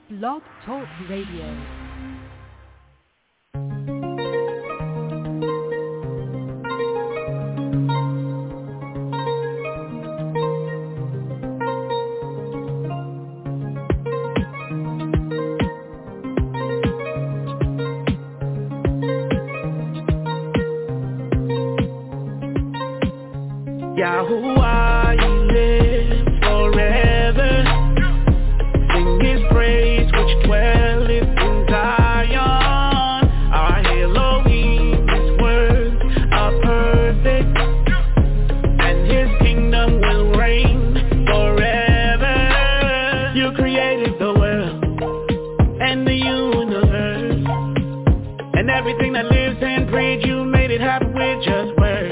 Blog Talk Radio. Yahuwah, you live forever. Sing his praise which dwelleth in Zion. Our Elohim, his words are perfect, and his kingdom will reign forever. You created the world and the universe, and everything that lives and breathes. You made it happen with just words.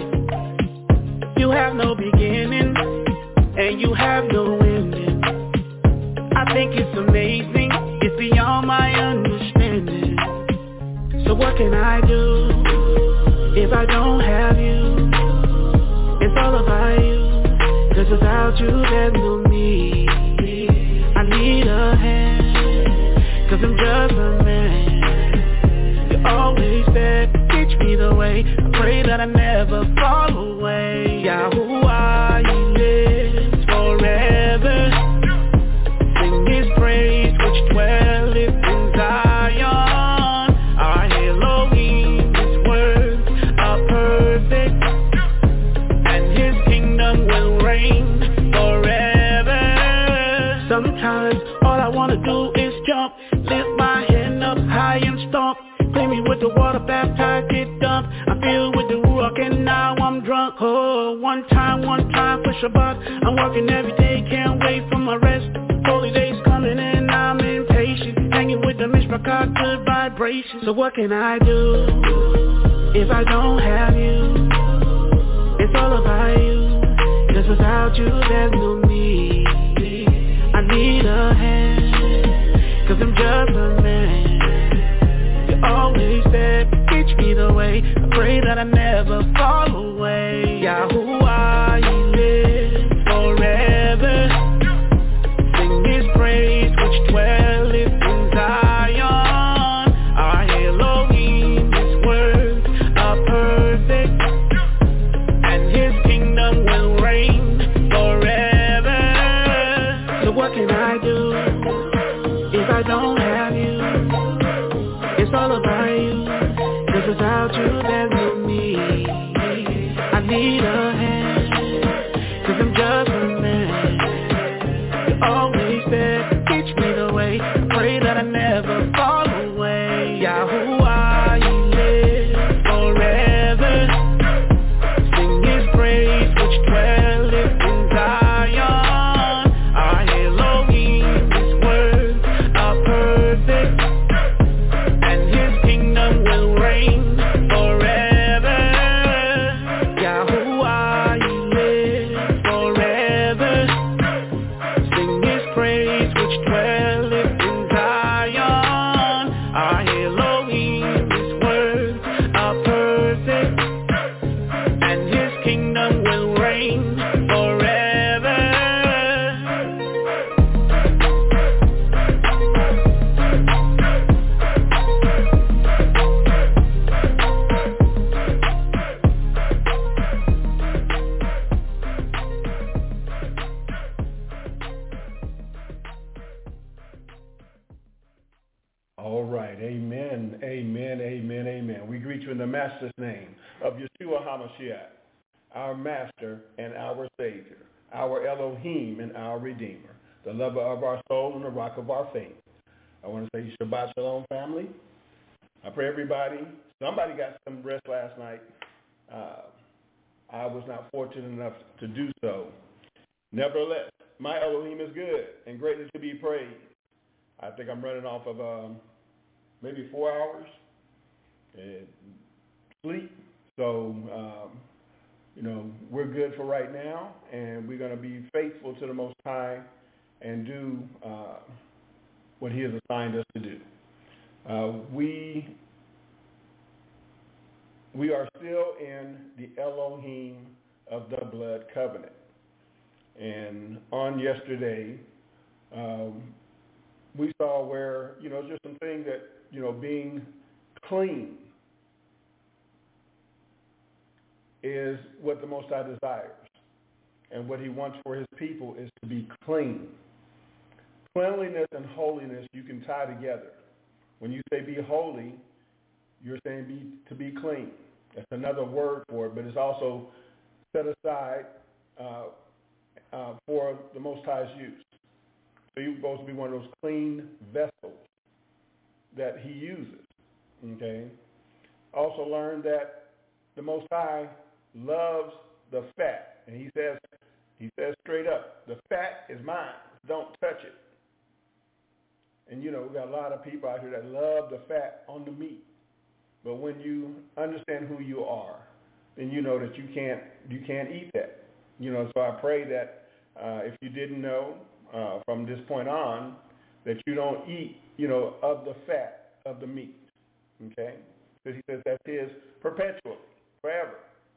You have no beginning, and you have no ending. I think it's amazing, it's beyond my understanding. So what can I do if I don't have you? It's all about you, 'cause without you there's no me. I need a hand, 'cause I'm just a man. You always said, teach me the way. I pray that I never fall away. Yahuwah, he lives forever. Sing his praise which dwelleth in Zion. Our Elohim, his words are perfect, and his kingdom will reign forever. Sometimes all I wanna do is jump, lift my hand up high and stomp. Clean me with the water, baptize, get dumped. I feel with the Ruach and now I'm drunk. Oh, one time for Shabbat. I'm working every day, can't wait for my rest. Holy days coming and I'm impatient. Hanging with the Mishpachah, good vibrations. So what can I do if I don't have you? It's all about you, 'cause without you there's no me. I need a hand, 'cause I'm just a man. Always said, teach me the way. I pray that I never fall away. Yahuwah, he lives forever. Sing his praise which dwelleth in Zion. Our Elohim, his words are perfect, and his kingdom will reign forever. So what can I do if I don't have you? It's all about you, 'cause without you there's no me. I need a hand, 'cause I'm just a man. You always said, teach me the way. I pray that I never fall away. Yahuwah, he lives forever. Sing his praise which dwelleth in Zion. Our Elohim, his words are perfect, will reign forever. Yahuwah, he lives forever. Sing his praise which dwelleth in Zion. Our Elohim, his words are perfect, and his kingdom will reign forever. All right, amen, amen, amen, amen. We greet you in the Master's name of Yeshua HaMashiach, our Master and our Savior, our Elohim and our Redeemer, the lover of our soul and the rock of our faith. I want to say Shabbat Shalom, family. I pray somebody got some rest last night. I was not fortunate enough to do so. Nevertheless, my Elohim is good and greatly to be praised. I think I'm running off of maybe 4 hours sleep. So, we're good for right now, and we're going to be faithful to the Most High and do what he has assigned us to do. We are still in the Elohim of the Blood Covenant. And on yesterday, we saw where, just some things that, being clean is what the Most High desires. And what he wants for his people is to be clean. Cleanliness and holiness you can tie together. When you say be holy, you're saying to be clean. That's another word for it, but it's also set aside for the Most High's use. So you're supposed to be one of those clean vessels that he uses. Okay? Also learn that the Most High loves the fat. And he says straight up, the fat is mine. Don't touch it. And we got a lot of people out here that love the fat on the meat. But when you understand who you are, then you know that you can't eat that. So I pray that if you didn't know, from this point on, that you don't eat, of the fat of the meat. Okay? Because he says that's his perpetually, forever.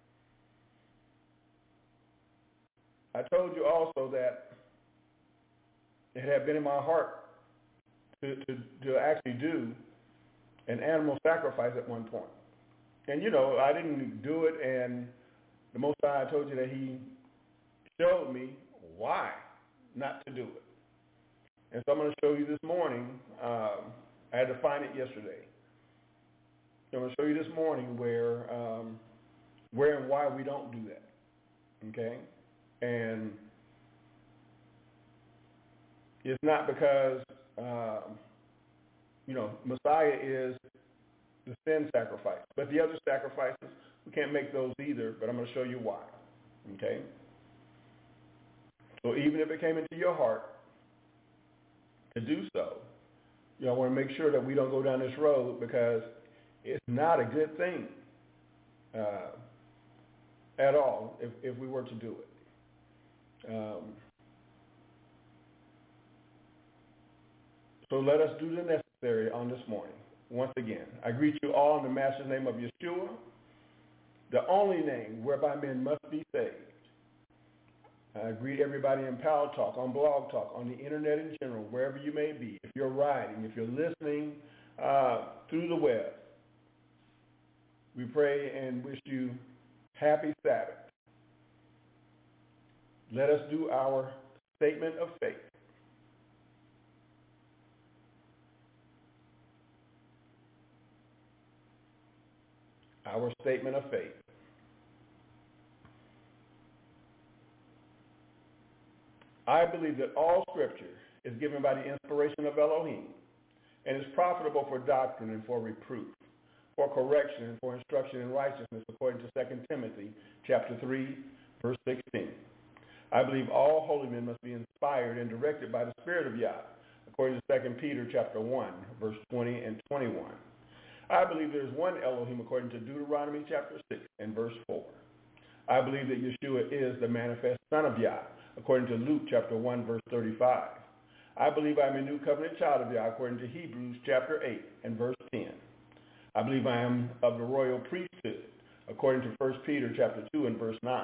I told you also that it had been in my heart to actually do an animal sacrifice at one point. And, I didn't do it, and the Most High, I told you that he showed me why not to do it. And so I'm going to show you this morning. I had to find it yesterday. So I'm going to show you this morning where and why we don't do that. Okay? And it's not because, Messiah is the sin sacrifice. But the other sacrifices, we can't make those either, but I'm going to show you why. Okay? So even if it came into your heart to do so, I want to make sure that we don't go down this road, because it's not a good thing at all if we were to do it. So let us do the necessary on this morning. Once again, I greet you all in the Master's name of Yeshua, the only name whereby men must be saved. I greet everybody in Power Talk, on Blog Talk, on the internet in general, wherever you may be. If you're riding, if you're listening through the web, we pray and wish you happy Sabbath. Let us do our statement of faith. Our statement of faith. I believe that all Scripture is given by the inspiration of Elohim and is profitable for doctrine and for reproof, for correction and for instruction in righteousness, according to 2 Timothy chapter 3, verse 16. I believe all holy men must be inspired and directed by the Spirit of Yah, according to 2 Peter chapter 1, verse 20 and 21. I believe there is one Elohim, according to Deuteronomy chapter 6 and verse 4. I believe that Yeshua is the manifest Son of Yah, according to Luke chapter 1, verse 35. I believe I am a new covenant child of Yah, according to Hebrews chapter 8 and verse 10. I believe I am of the royal priesthood, according to 1 Peter chapter 2 and verse 9.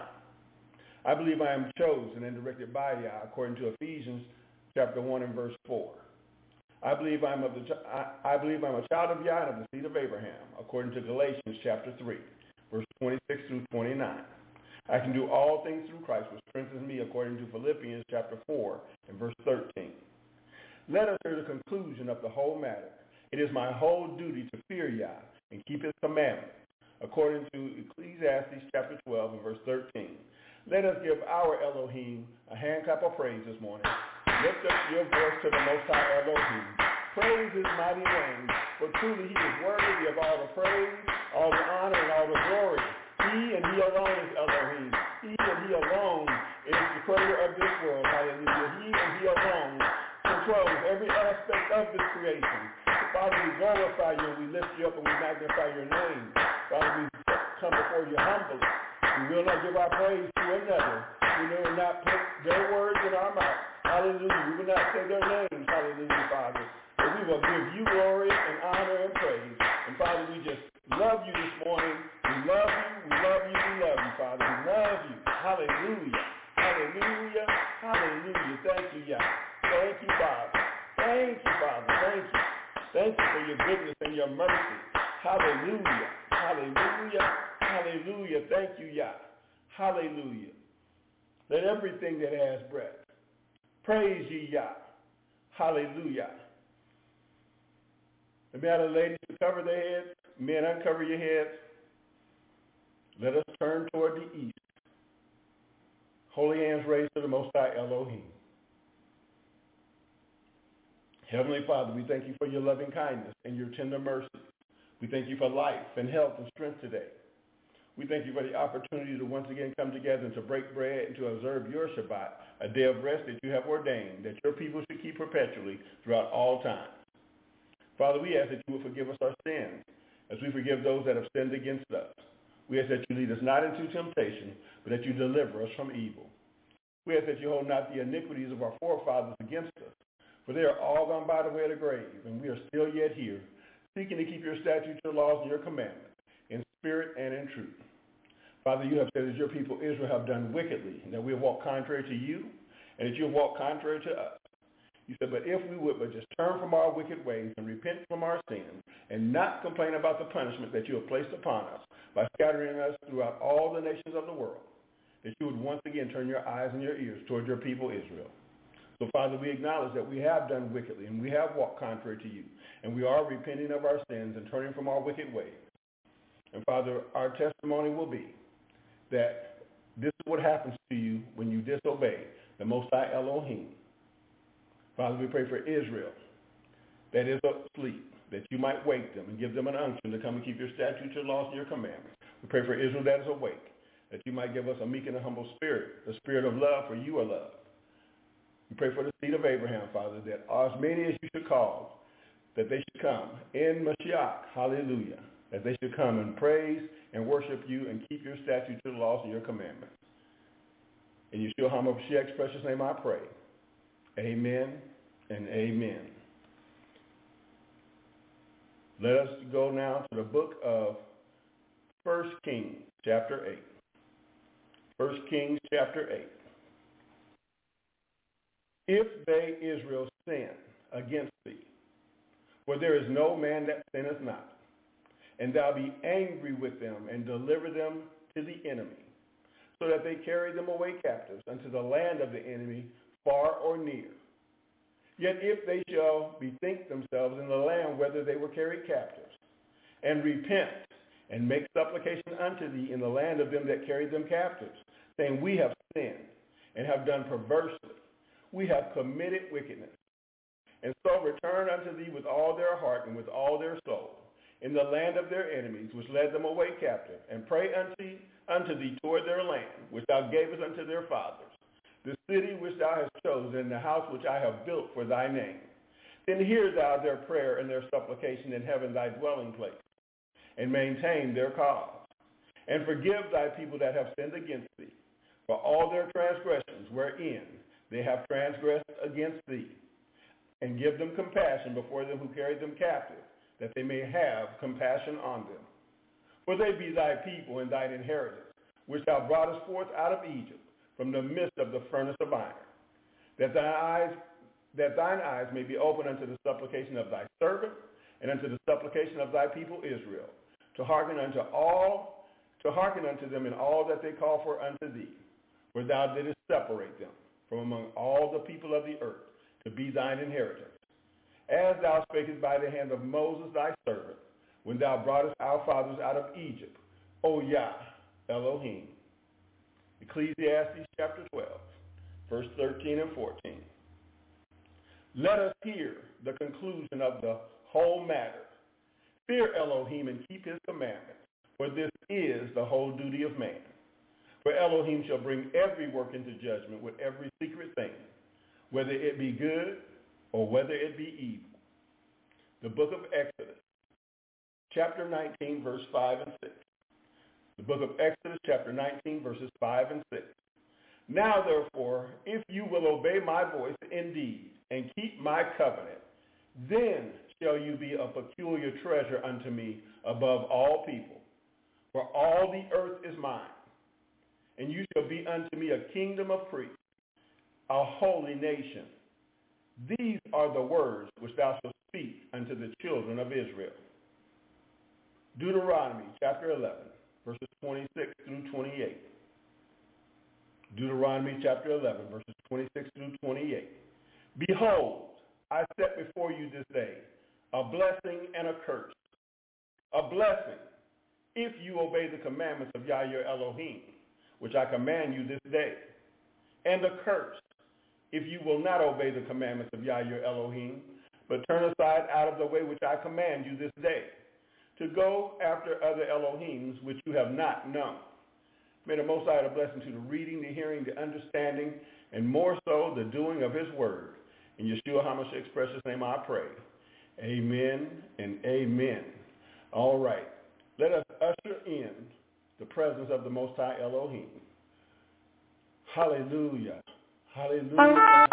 I believe I am chosen and directed by Yah, according to Ephesians chapter 1 and verse 4. I believe I'm a child of Yah and of the seed of Abraham, according to Galatians chapter 3, verse 26 through 29. I can do all things through Christ, which strengthens me, according to Philippians chapter 4 and verse 13. Let us hear the conclusion of the whole matter. It is my whole duty to fear Yah and keep his commandments, according to Ecclesiastes chapter 12 and verse 13. Let us give our Elohim a hand clap of praise this morning. Lift up your voice to the Most High Elohim. Praise his mighty name, for truly he is worthy of all the praise, all the honor, and all the glory. He and he alone is Elohim. He and he alone is the creator of this world. Hallelujah. He and he alone controls every aspect of this creation. Father, we glorify you, and we lift you up, and we magnify your name. Father, we come before you humbly. We will not give our praise to another. We will not put their words in our mouth. Hallelujah. We will not say their names. Hallelujah, Father. But we will give you glory and honor and praise. And Father, we just love you this morning. We love you. We love you. We love you, Father. We love you. Hallelujah. Hallelujah. Hallelujah. Thank you, Yah. Thank you, Father. Thank you, Father. Thank you. Thank you for your goodness and your mercy. Hallelujah. Hallelujah. Hallelujah. Thank you, Yah. Hallelujah. Let everything that has breath praise ye, Yah. Hallelujah. The matter, ladies, to cover their heads, men, uncover your heads. Let us turn toward the east. Holy hands raised to the Most High Elohim. Heavenly Father, we thank you for your loving kindness and your tender mercy. We thank you for life and health and strength today. We thank you for the opportunity to once again come together and to break bread and to observe your Shabbat, a day of rest that you have ordained, that your people should keep perpetually throughout all time. Father, we ask that you will forgive us our sins as we forgive those that have sinned against us. We ask that you lead us not into temptation, but that you deliver us from evil. We ask that you hold not the iniquities of our forefathers against us, for they are all gone by the way of the grave, and we are still yet here, seeking to keep your statutes, your laws, and your commandments, in spirit and in truth. Father, you have said that your people Israel have done wickedly, and that we have walked contrary to you, and that you have walked contrary to us. You said, but if we would but just turn from our wicked ways and repent from our sins, and not complain about the punishment that you have placed upon us by scattering us throughout all the nations of the world, that you would once again turn your eyes and your ears toward your people Israel. So, Father, we acknowledge that we have done wickedly, and we have walked contrary to you, and we are repenting of our sins and turning from our wicked ways. And, Father, our testimony will be that this is what happens to you when you disobey the Most High Elohim. Father, we pray for Israel that is asleep, that you might wake them and give them an unction to come and keep your statutes, your laws, and your commandments. We pray for Israel that is awake, that you might give us a meek and a humble spirit, the spirit of love, for you are love. We pray for the seed of Abraham, Father, that as many as you should call, that they should come in Mashiach, hallelujah, that they should come and praise and worship you and keep your statutes, your laws, and your commandments. In Yeshua HaMashiach's precious name I pray. Amen and amen. Let us go now to the book of 1 Kings, chapter 8. 1 Kings, chapter 8. If they, Israel, sin against thee, for there is no man that sinneth not, and thou be angry with them and deliver them to the enemy, so that they carry them away captives unto the land of the enemy, far or near. Yet if they shall bethink themselves in the land whither they were carried captives, and repent and make supplication unto thee in the land of them that carried them captives, saying, we have sinned and have done perversely, we have committed wickedness, and so return unto thee with all their heart and with all their soul, in the land of their enemies, which led them away captive, and pray unto thee toward their land, which thou gavest unto their fathers, the city which thou hast chosen, and the house which I have built for thy name. Then hear thou their prayer and their supplication in heaven thy dwelling place, and maintain their cause. And forgive thy people that have sinned against thee, for all their transgressions wherein they have transgressed against thee, and give them compassion before them who carried them captive, that they may have compassion on them. For they be thy people and thine inheritance, which thou broughtest forth out of Egypt, from the midst of the furnace of iron, that thine eyes may be open unto the supplication of thy servant, and unto the supplication of thy people Israel, to hearken unto them in all that they call for unto thee. For thou didst separate them from among all the people of the earth, to be thine inheritance, as thou spakest by the hand of Moses thy servant, when thou broughtest our fathers out of Egypt, O Yah, Elohim. Ecclesiastes chapter 12, verse 13 and 14. Let us hear the conclusion of the whole matter. Fear Elohim and keep his commandments, for this is the whole duty of man. For Elohim shall bring every work into judgment with every secret thing, whether it be good or whether it be evil. The book of Exodus, chapter 19, verse 5 and 6. The book of Exodus, chapter 19, verses 5 and 6. Now, therefore, if you will obey my voice indeed and keep my covenant, then shall you be a peculiar treasure unto me above all people. For all the earth is mine, and you shall be unto me a kingdom of priests, a holy nation. These are the words which thou shalt speak unto the children of Israel. Deuteronomy chapter 11, verses 26 through 28. Deuteronomy chapter 11, verses 26 through 28. Behold, I set before you this day a blessing and a curse. A blessing if you obey the commandments of Yah your Elohim, which I command you this day. And a curse if you will not obey the commandments of Yah your Elohim, but turn aside out of the way which I command you this day, to go after other Elohims which you have not known. May the Most High add a blessing to the reading, the hearing, the understanding, and more so the doing of his word. In Yeshua HaMashiach's precious name I pray. Amen and amen. All right. Let us usher in the presence of the Most High Elohim. Hallelujah. Hallelujah.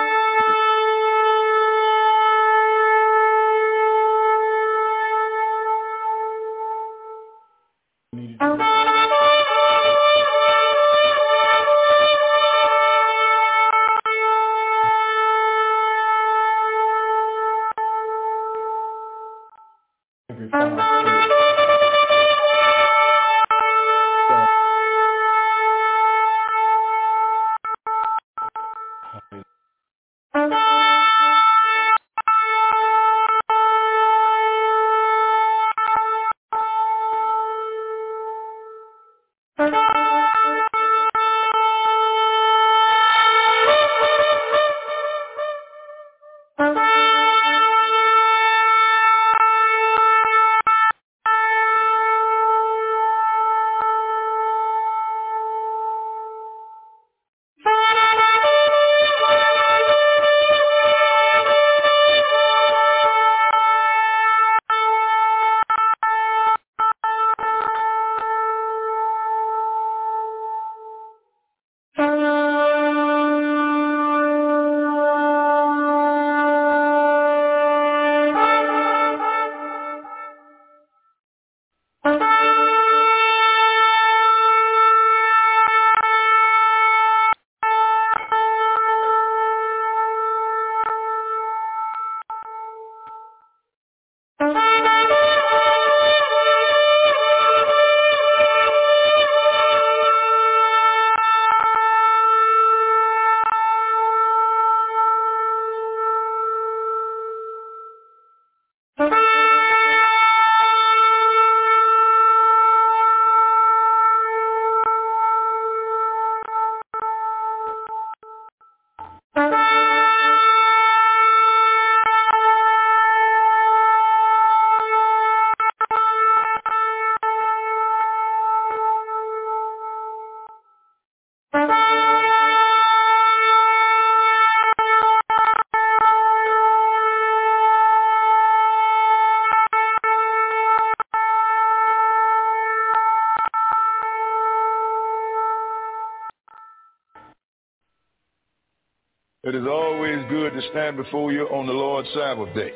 It is always good to stand before you on the Lord's Sabbath day.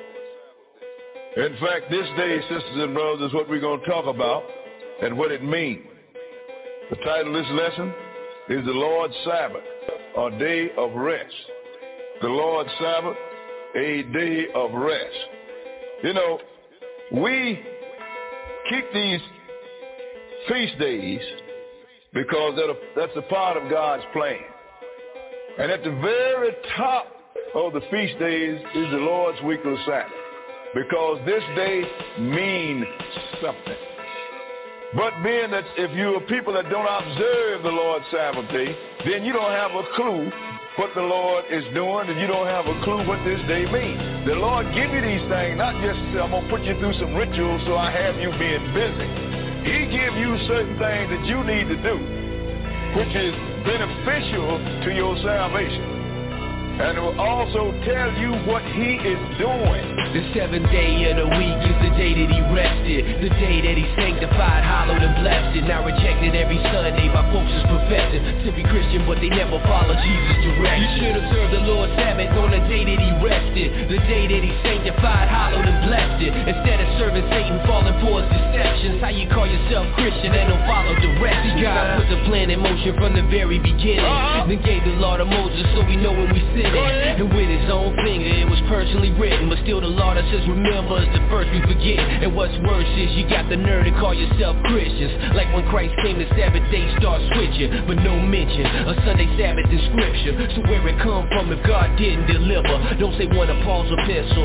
In fact, this day, sisters and brothers, is what we're going to talk about and what it means. The title of this lesson is The Lord's Sabbath, or Day of Rest. The Lord's Sabbath, a day of rest. You know, we keep these feast days because that's a part of God's plan. And at the very top of the feast days is the Lord's weekly Sabbath, because this day means something. But being that if you are people that don't observe the Lord's Sabbath day, then you don't have a clue what the Lord is doing, and you don't have a clue what this day means. The Lord give you these things, not just I'm going to put you through some rituals so I have you being busy. He give you certain things that you need to do, which is beneficial to your salvation. And it will also tell you what he is doing. The seventh day of the week is the day that he rested, the day that he sanctified, hallowed and blessed. Now rejected every Sunday by folks is professing to be Christian, but they never follow Jesus' direction. You should observe the Lord's Sabbath on the day that he rested, the day that he sanctified, hallowed and blessed. Instead of serving Satan, falling for his deceptions, How you call yourself Christian and don't follow directions? God put the plan in motion from the very beginning, then gave the law to Moses so we know when we sin. And with his own finger it was personally written, but still the law that says remember is the first we forget. And what's worse is you got the nerve to call yourself Christians, like when Christ came the Sabbath day start switching, but no mention of Sunday Sabbath in scripture. So where it come from if God didn't deliver? Don't say one of Paul's epistles,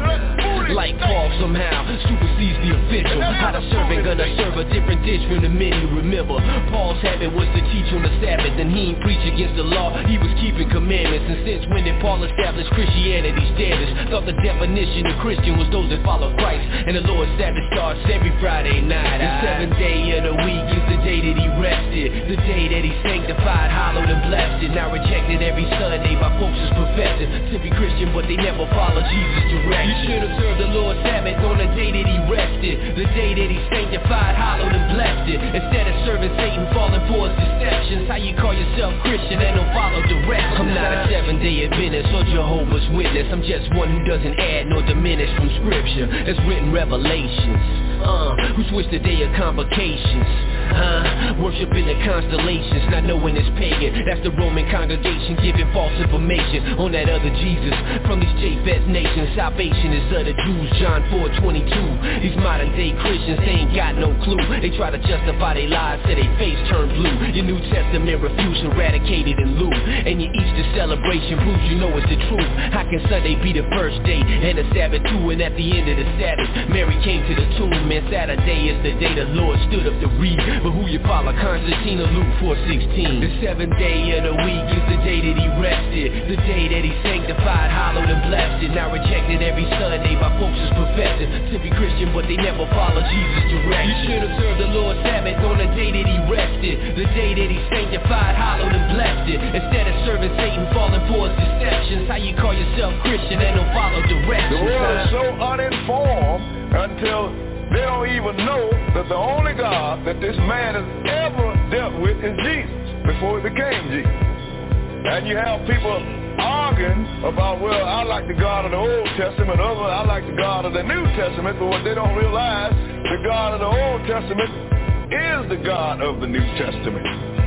like Paul somehow supersedes the official. How the servant gonna serve a different dish when the many remember? Paul's habit was to teach on the Sabbath, and he ain't preach against the law, he was keeping commandments. And since when did Paul establish Christianity's standards? Thought the definition of Christian was those that follow Christ, and the Lord's Sabbath starts every Friday night. The seventh day of the week is the day that he rested, the day that he sanctified, hallowed and blessed it. Now rejected every Sunday by folks who's professing to be Christian, but they never follow Jesus' direction. You should observe the Lord's Sabbath on the day that he rested, the day that he sanctified, hallowed and blessed it. Instead of serving Satan, falling for his deceptions. How you call yourself Christian and don't follow directions? I'm not a Seventh-day Adventist or Jehovah's Witness. I'm just one who doesn't add nor diminish from Scripture as written revelations. Who switch the day of convocations, worshiping the constellations, not knowing it's pagan. That's the Roman congregation giving false information on that other Jesus from these Japheth nations. Salvation is of the Jews, John 4:22. These modern day Christians, they ain't got no clue. They try to justify their lies, say their face turned blue. Your New Testament refutes eradicated in lieu, and your Easter celebration proves you know it's the truth. How can Sunday be the first day and the Sabbath too? And at the end of the Sabbath, Mary came to the tomb. And Saturday is the day the Lord stood up to read. But who you follow, Constantine or Luke 4:16? The seventh day of the week is the day that he rested, the day that he sanctified, hallowed and blessed it. Now rejected every Sunday by folks who's professing to be Christian, but they never follow Jesus' direction. You should observe the Lord's Sabbath on the day that he rested, the day that he sanctified, hallowed and blessed it. Instead of serving Satan, falling for his deceptions. How you call yourself Christian and don't follow directions? The world is so uninformed until they don't even know that the only God that this man has ever dealt with is Jesus before he became Jesus. And you have people arguing about, well, I like the God of the Old Testament, others I like the God of the New Testament, but what they don't realize, the God of the Old Testament is the God of the New Testament.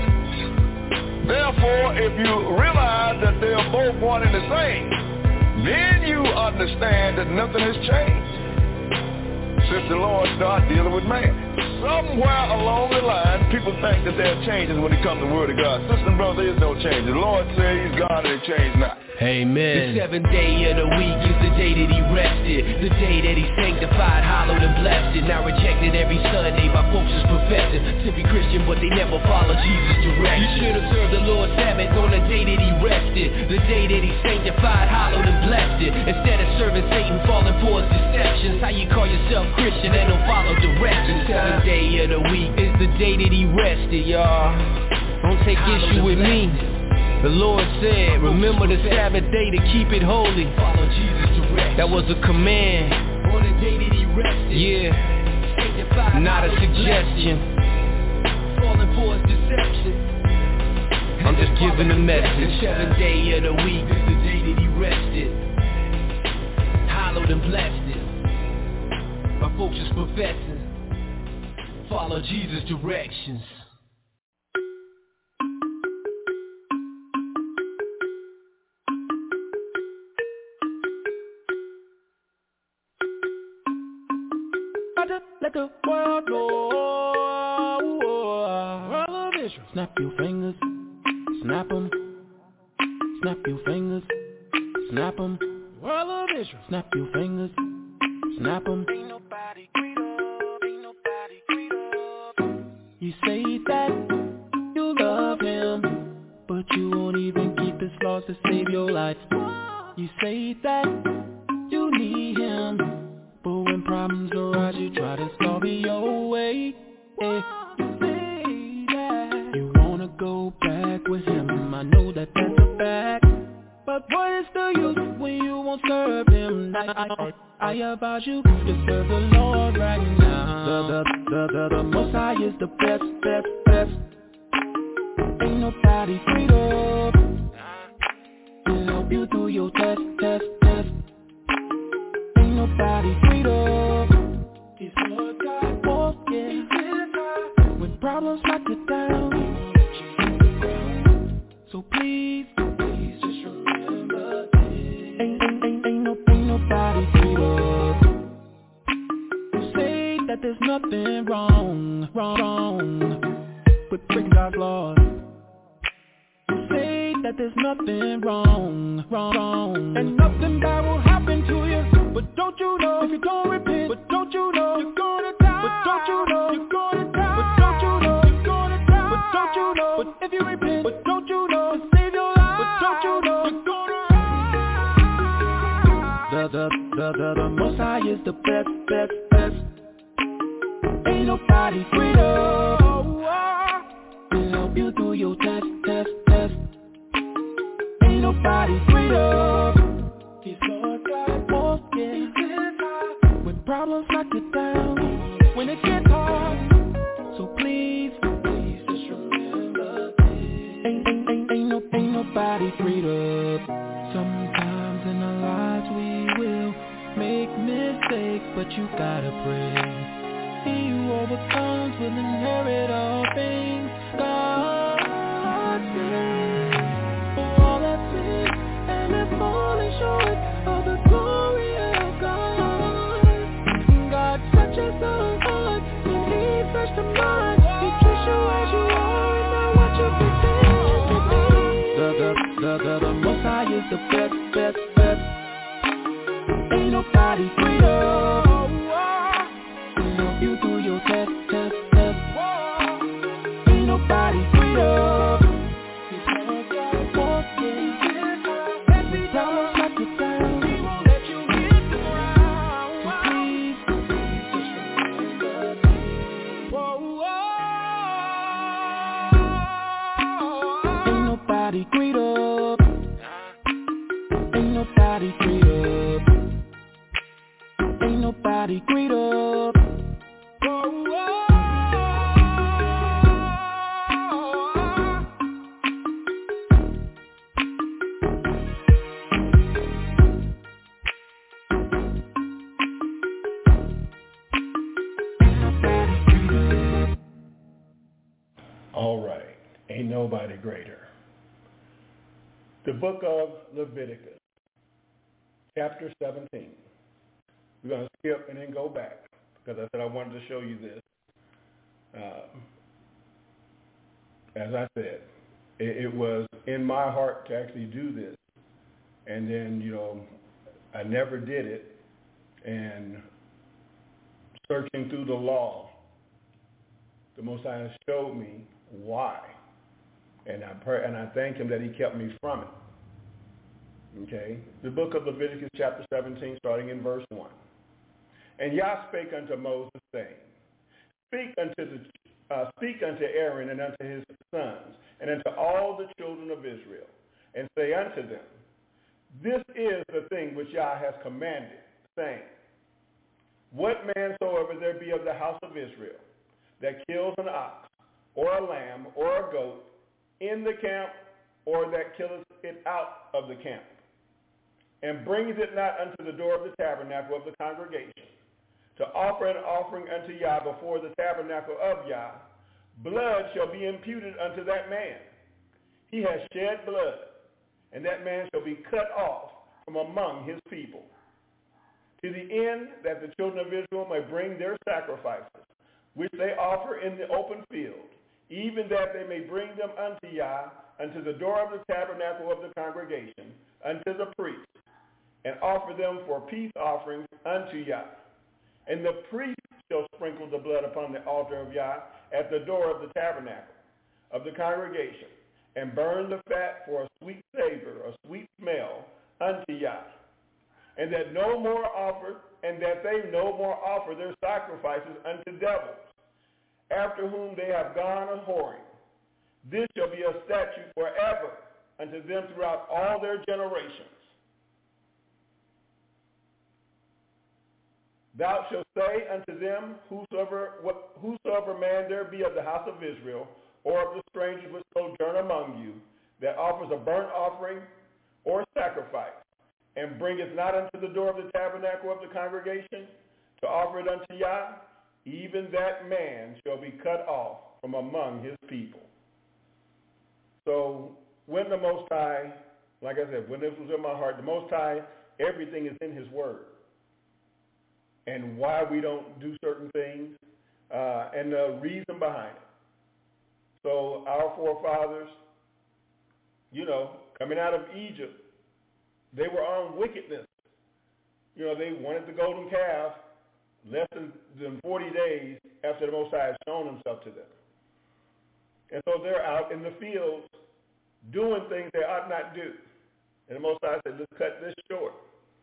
Therefore, if you realize that they are both one and the same, then you understand that nothing has changed since the Lord started dealing with man. Somewhere along the line, people think that there are changes when it comes to the Word of God. Sister and brother, there is no change. The Lord said he's God and it changed not. Amen. The seventh day of the week is the day that he rested, the day that he sanctified, hallowed and blessed it. Now rejected every Sunday by folks who's professing to be Christian, but they never follow Jesus' direction. You should observe the Lord's Sabbath on the day that he rested, the day that he sanctified, hallowed and blessed it. Instead of serving Satan, falling for his deceptions. How you call yourself Christian and don't follow directions? The seventh day of the week is the day that he rested, y'all. Don't take issue with me. The Lord said, remember the Sabbath day to keep it holy. Follow Jesus' direction. That was a command. On the day that he rested. Yeah. Not a suggestion. Falling for his deception. I'm just giving a message. The seventh day of the week is the day that he rested. Hallowed and blessed it. My folks is professing. Follow Jesus' directions. Let the world know. All of Israel. Snap your fingers, snap them. Snap your fingers, snap them. All of Israel. Snap your fingers, snap them. Ain't nobody greater, ain't nobody greater. You say that you love him, but you won't even keep his laws to save your life. You say that you need him, but when problems arise, you try to solve it your way. You say that you wanna go back with him. I know that that's a fact, but what is the use when you won't serve him? I advise you to serve the Lord right now. The Most High is the best. Ain't nobody greater to help you through your test. Ain't nobody greater. He's Lord God, oh yeah. nothing wrong with breaking God's laws. Say that there's nothing wrong, and nothing bad will happen to you. But don't you know, if you don't repent, but don't you know, you're gonna die. But don't you know, you're gonna die. But don't you know, you're gonna die. But don't you know, but if you repent, but don't you know, to save your life. But don't you know, you're gonna rise. The Most High is the best. Ain't nobody greater. He'll help you through your test. Ain't nobody greater. He's Lord God, walking when problems knock you down, when it gets hard. So please just remember this. Ain't nobody greater. Sometimes in our lives we will make mistakes, but you gotta pray. He who overcomes will inherit all things. God says, for all that sin and have fallen short of the glory of God. God searches the heart and He searches the mind. He treats you as you are and not what you pretend to be. The Most High is the best. Ain't nobody greater. You do your test. Ain't nobody greater. He's Lord God, walking. Every problem's knock you down. He won't let you hit the ground. So please, just remember this. Ain't nobody greater. Ain't nobody greater. Ain't nobody greater. All right, ain't nobody greater. The book of Leviticus, chapter 17. We're going to skip and then go back because I said I wanted to show you this. As I said, it was in my heart to actually do this. And then, I never did it. And searching through the law, the Most High showed me why. And I thank Him that He kept me from it. Okay? The book of Leviticus chapter 17, starting in verse 1. And Yah spake unto Moses, saying, Speak unto Aaron and unto his sons, and unto all the children of Israel, and say unto them, This is the thing which Yah has commanded, saying, What man soever there be of the house of Israel, that kills an ox, or a lamb, or a goat, in the camp, or that killeth it out of the camp, and brings it not unto the door of the tabernacle of the congregation, to offer an offering unto Yah before the tabernacle of Yah, blood shall be imputed unto that man. He has shed blood, and that man shall be cut off from among his people, to the end that the children of Israel may bring their sacrifices, which they offer in the open field, even that they may bring them unto Yah, unto the door of the tabernacle of the congregation, unto the priest, and offer them for peace offerings unto Yah. And the priest shall sprinkle the blood upon the altar of Yah at the door of the tabernacle of the congregation, and burn the fat for a sweet savor, a sweet smell unto Yah. And that they no more offer their sacrifices unto devils, after whom they have gone a-whoring. This shall be a statute forever unto them throughout all their generations. Thou shalt say unto them, whosoever man there be of the house of Israel, or of the strangers which sojourn among you, that offers a burnt offering or sacrifice, and bringeth not unto the door of the tabernacle of the congregation, to offer it unto Yah, even that man shall be cut off from among his people. So when the Most High, like I said, when this was in my heart, the Most High, everything is in His Word. And why we don't do certain things, and the reason behind it. So our forefathers, coming out of Egypt, they were on wickedness. They wanted the golden calf less than 40 days after the Most High had shown himself to them. And so they're out in the fields doing things they ought not do. And the Most High said, let's cut this short.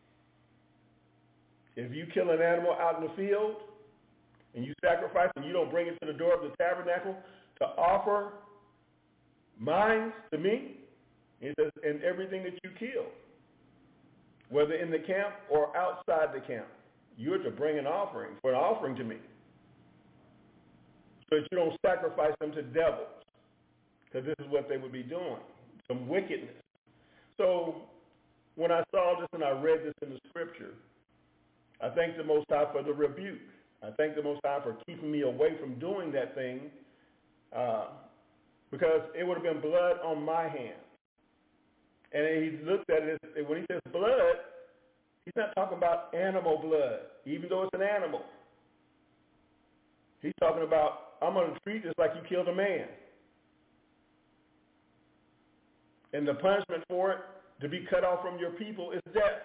If you kill an animal out in the field and you sacrifice and you don't bring it to the door of the tabernacle to offer mine to me, he says, and everything that you kill, whether in the camp or outside the camp, you're to bring an offering to me. So that you don't sacrifice them to devils, because this is what they would be doing, some wickedness. So when I saw this and I read this in the scripture, I thank the Most High for the rebuke. I thank the Most High for keeping me away from doing that thing, because it would have been blood on my hands. And he looked at it, when he says blood, he's not talking about animal blood, even though it's an animal. He's talking about, I'm going to treat this like you killed a man. And the punishment for it, to be cut off from your people, is death.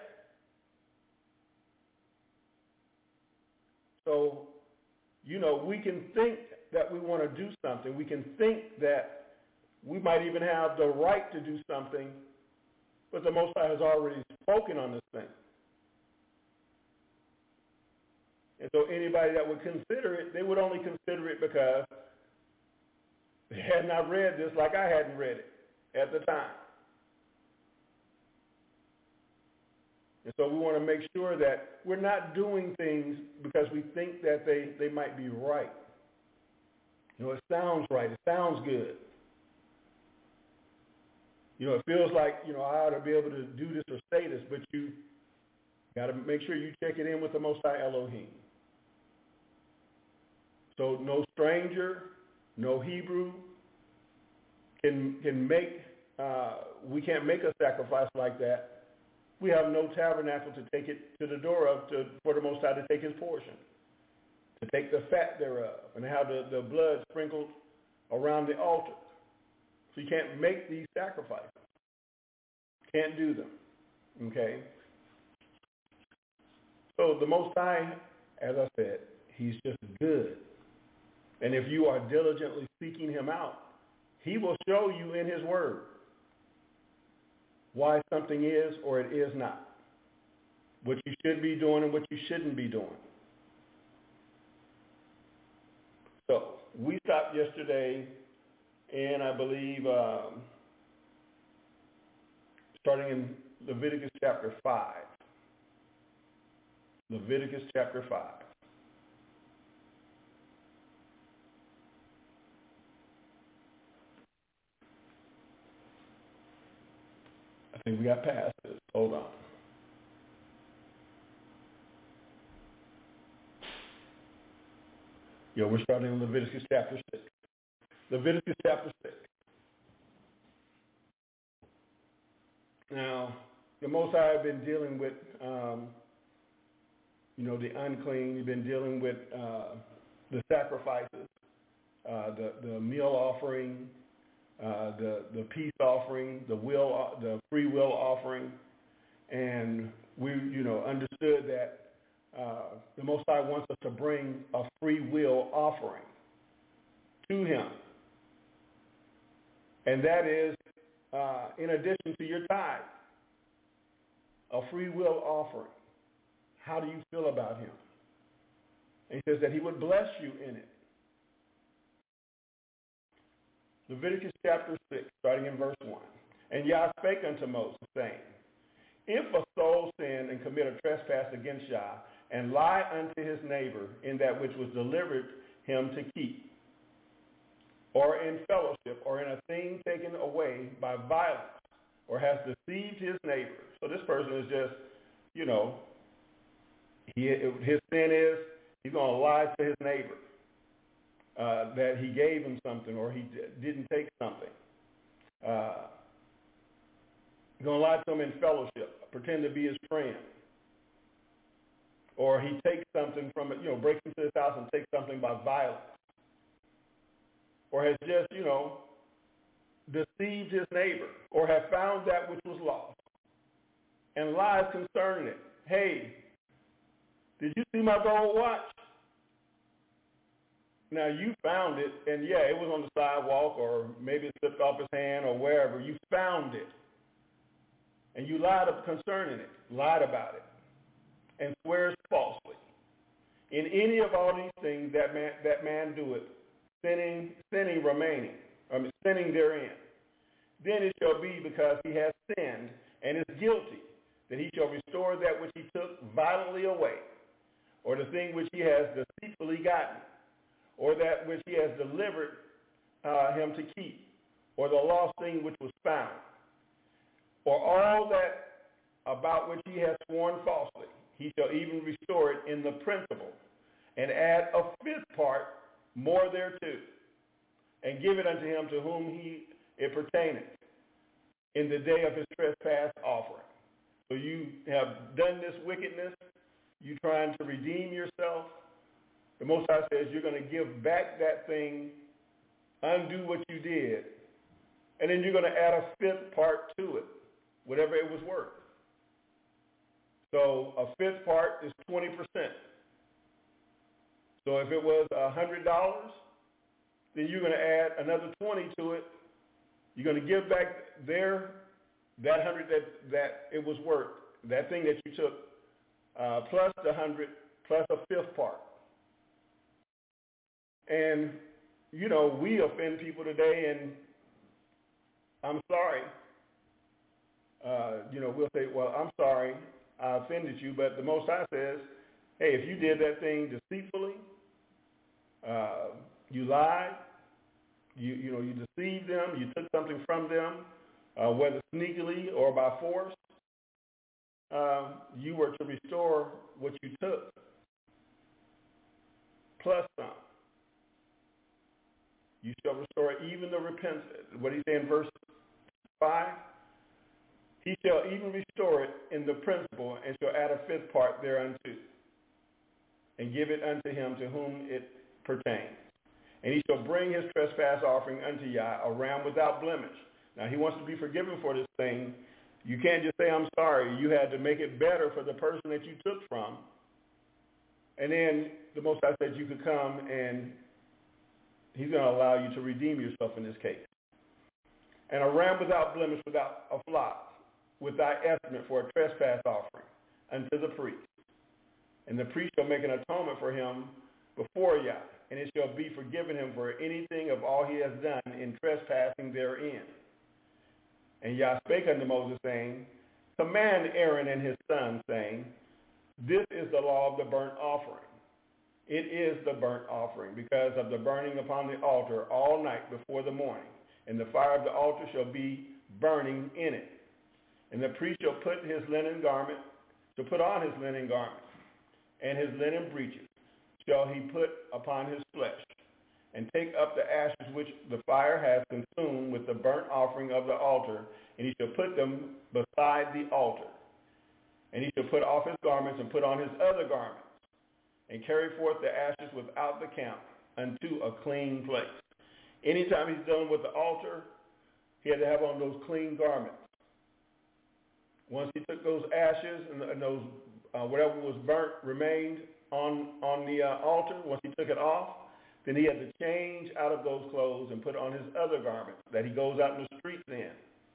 So, we can think that we want to do something. We can think that we might even have the right to do something, but the Most High has already spoken on this thing. And so anybody that would consider it, they would only consider it because they had not read this like I hadn't read it at the time. And so we want to make sure that we're not doing things because we think that they might be right. It sounds right. It sounds good. It feels like, I ought to be able to do this or say this, but you got to make sure you check it in with the Most High Elohim. So no stranger, no Hebrew can make, we can't make a sacrifice like that. We have no tabernacle to take it to the door of for the Most High to take his portion, to take the fat thereof, and have the blood sprinkled around the altar. So you can't make these sacrifices. Can't do them. Okay? So the Most High, as I said, he's just good. And if you are diligently seeking him out, he will show you in his word why something is or it is not, what you should be doing and what you shouldn't be doing. So we stopped yesterday in, I believe, starting in Leviticus chapter 5. Leviticus chapter 5. I think we got past this. Hold on. We're starting in Leviticus chapter 6. Leviticus chapter 6. Now, the Most High have been dealing with, the unclean. He's been dealing with the sacrifices, the meal offering, the peace offering, the free will offering, and we understood that the Most High wants us to bring a free will offering to him, and that is in addition to your tithe, a free will offering. How do you feel about him? And he says that he would bless you in it. Leviticus chapter 6, starting in verse 1. And Yah spake unto Moses, saying, if a soul sin and commit a trespass against Yah, and lie unto his neighbor in that which was delivered him to keep, or in fellowship, or in a thing taken away by violence, or has deceived his neighbor. So this person is just, his sin is he's going to lie to his neighbor. That he gave him something or he didn't take something. He's going to lie to him in fellowship, pretend to be his friend. or he takes something from it, breaks into his house and takes something by violence, or has just, deceived his neighbor, or have found that which was lost, and lies concerning it. Hey, did you see my gold watch? Now, you found it, and it was on the sidewalk, or maybe it slipped off his hand, or wherever. You found it, and you lied concerning it, lied about it, and swears falsely. In any of all these things that man doeth, sinning therein. Then it shall be, because he has sinned and is guilty, that he shall restore that which he took violently away, or the thing which he has deceitfully gotten, or that which he has delivered him to keep, or the lost thing which was found, or all that about which he has sworn falsely. He shall even restore it in the principal, and add a fifth part more thereto, and give it unto him to whom it pertaineth in the day of his trespass offering. So you have done this wickedness, you trying to redeem yourself. The Most High says you're going to give back that thing, undo what you did, and then you're going to add a fifth part to it, whatever it was worth. So a fifth part is 20%. So if it was $100, then you're going to add another 20 to it. You're going to give back that 100 that it was worth, that thing that you took, plus the 100, plus a fifth part. And, we offend people today, and I'm sorry. We'll say, well, I'm sorry, I offended you, but the Most High says, hey, if you did that thing deceitfully, you lied, you deceived them, you took something from them, whether sneakily or by force, you were to restore what you took, plus some. You shall restore even the repentance. What he said in verse 5? He shall even restore it in the principal, and shall add a fifth part thereunto, and give it unto him to whom it pertains. And he shall bring his trespass offering unto Yah, a ram without blemish. Now, he wants to be forgiven for this thing. You can't just say, I'm sorry. You had to make it better for the person that you took from. And then the Most High said you could come, and he's going to allow you to redeem yourself in this case. And a ram without blemish, without a flock, with thy estimate for a trespass offering unto the priest. And the priest shall make an atonement for him before Yah, and it shall be forgiven him for anything of all he has done in trespassing therein. And Yah spake unto Moses, saying, command Aaron and his sons, saying, this is the law of the burnt offering. It is the burnt offering, because of the burning upon the altar all night before the morning. And the fire of the altar shall be burning in it. And the priest shall put on his linen garment, and his linen breeches shall he put upon his flesh, and take up the ashes which the fire has consumed with the burnt offering of the altar, and he shall put them beside the altar. And he shall put off his garments and put on his other garments, and carry forth the ashes without the camp unto a clean place. Anytime he's done with the altar, he had to have on those clean garments. Once he took those ashes and those whatever was burnt remained on the altar, once he took it off, then he had to change out of those clothes and put on his other garments that he goes out in the streets in,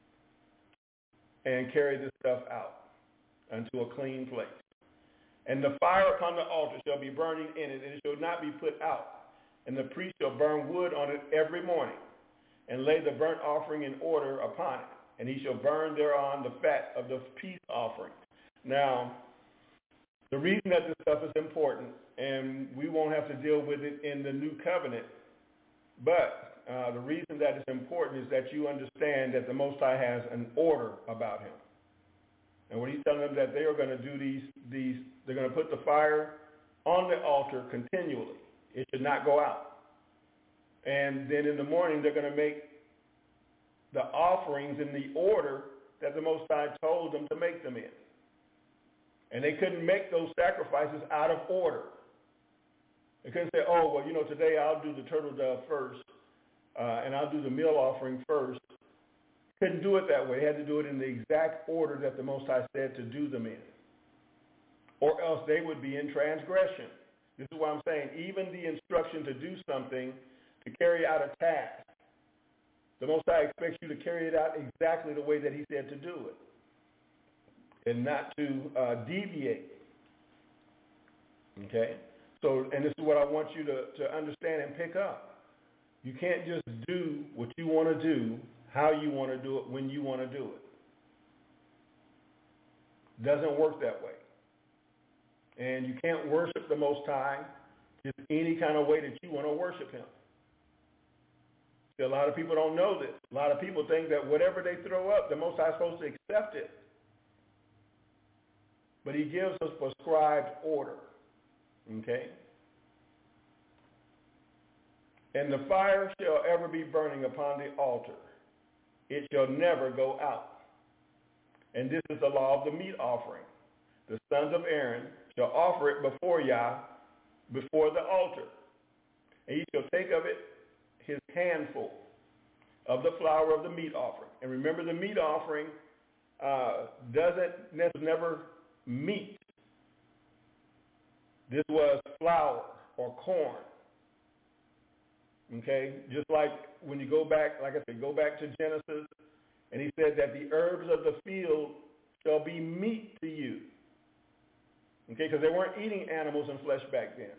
and carry this stuff out unto a clean place. And the fire upon the altar shall be burning in it, and it shall not be put out. And the priest shall burn wood on it every morning, and lay the burnt offering in order upon it. And he shall burn thereon the fat of the peace offering. Now, the reason that this stuff is important, and we won't have to deal with it in the new covenant, but the reason that it's important is that you understand that the Most High has an order about him. And when he's telling them that they are going to do these, they're going to put the fire on the altar continually. It should not go out. And then in the morning, they're going to make the offerings in the order that the Most High told them to make them in. And they couldn't make those sacrifices out of order. They couldn't say, oh, well, today I'll do the turtle dove first, and I'll do the meal offering first. Couldn't do it that way. They had to do it in the exact order that the Most High said to do them in, or else they would be in transgression. This is why I'm saying even the instruction to do something, to carry out a task, the Most High expects you to carry it out exactly the way that he said to do it and not to deviate. Okay? So, and this is what I want you to understand and pick up. You can't just do what you want to do, how you want to do it, when you want to do it. Doesn't work that way. And you can't worship the Most High just any kind of way that you want to worship him. See, a lot of people don't know this. A lot of people think that whatever they throw up, the Most High is supposed to accept it. But he gives us prescribed order. Okay? And the fire shall ever be burning upon the altar. It shall never go out. And this is the law of the meat offering. The sons of Aaron shall offer it before Yah, before the altar. And he shall take of it his handful of the flour of the meat offering. And remember, the meat offering never meat. This was flour or corn. Okay? Just like when you go back, like I said, go back to Genesis, and he said that the herbs of the field shall be meat to you. Okay? Because they weren't eating animals and flesh back then.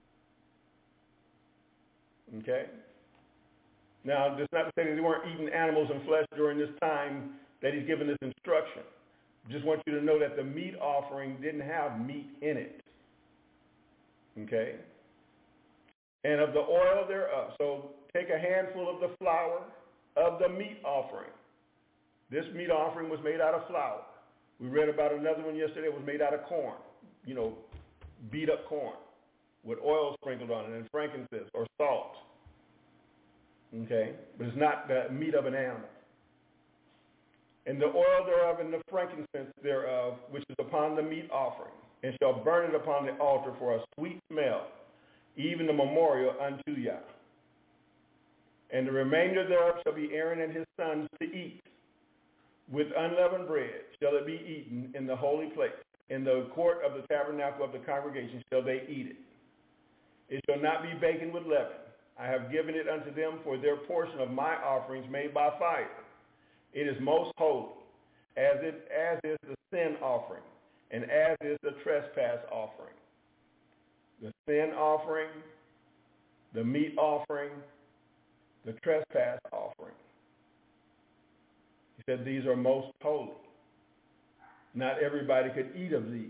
Okay? Now, that's not to say that they weren't eating animals and flesh during this time that he's given this instruction. Just want you to know that the meat offering didn't have meat in it. Okay? And of the oil thereof. So take a handful of the flour of the meat offering. This meat offering was made out of flour. We read about another one yesterday. It was made out of corn. Beat up corn with oil sprinkled on it and frankincense or salt. Okay? But it's not the meat of an animal. And the oil thereof and the frankincense thereof, which is upon the meat offering, and shall burn it upon the altar for a sweet smell, even the memorial unto Yah. And the remainder thereof shall be Aaron and his sons to eat. With unleavened bread shall it be eaten in the holy place. In the court of the tabernacle of the congregation shall they eat it. It shall not be baken with leaven. I have given it unto them for their portion of my offerings made by fire. It is most holy, as is the sin offering, and as is the trespass offering. The sin offering, the meat offering, the trespass offering. He said these are most holy. Not everybody could eat of these.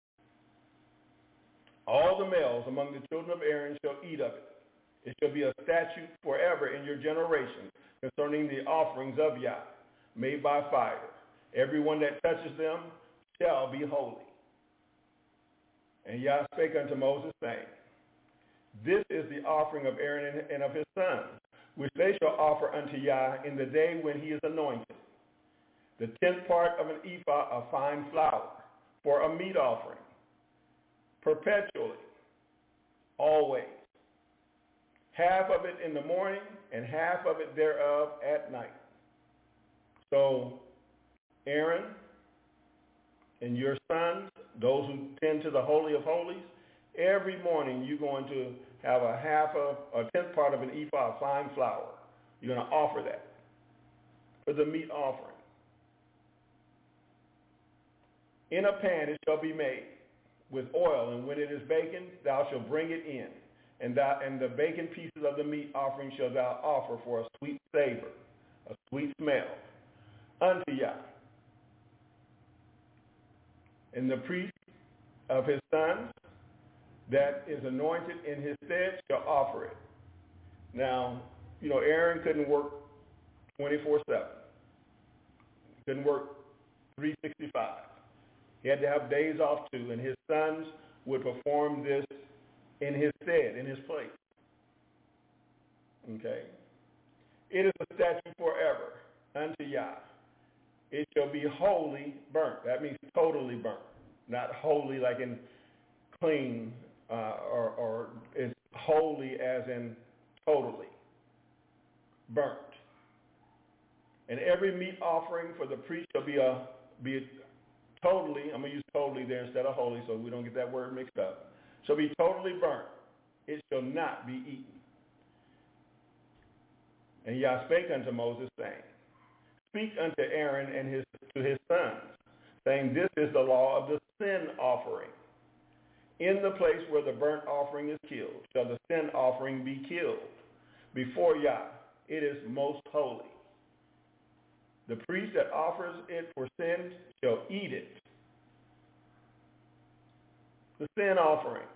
All the males among the children of Aaron shall eat of it. It shall be a statute forever in your generations concerning the offerings of Yah, made by fire. Everyone that touches them shall be holy. And Yah spake unto Moses, saying, This is the offering of Aaron and of his sons, which they shall offer unto Yah in the day when he is anointed. The 10th part of an ephah of fine flour for a meat offering, perpetually, always. Half of it in the morning and half of it thereof at night. So Aaron and your sons, those who tend to the Holy of Holies, every morning you're going to have a 10th part of an ephah of fine flour. You're going to offer that for the meat offering. In a pan it shall be made with oil, and when it is baken, thou shalt bring it in. And the baken pieces of the meat offering shalt thou offer for a sweet savor, a sweet smell, unto Yah. And the priest of his sons that is anointed in his stead shall offer it. Now, Aaron couldn't work 24/7. Couldn't work 365. He had to have days off too, and his sons would perform this in his stead, in his place. Okay? It is a statute forever unto Yah. It shall be wholly burnt. That means totally burnt. not holy like in clean, or is holy as in totally, burnt. And every meat offering for the priest shall be totally, I'm going to use totally there instead of holy so we don't get that word mixed up, shall be totally burnt. It shall not be eaten. And Yah spake unto Moses, saying, speak unto Aaron and to his sons, saying, this is the law of the sin offering. In the place where the burnt offering is killed, shall the sin offering be killed before Yah. It is most holy. The priest that offers it for sin shall eat it. The sin offering.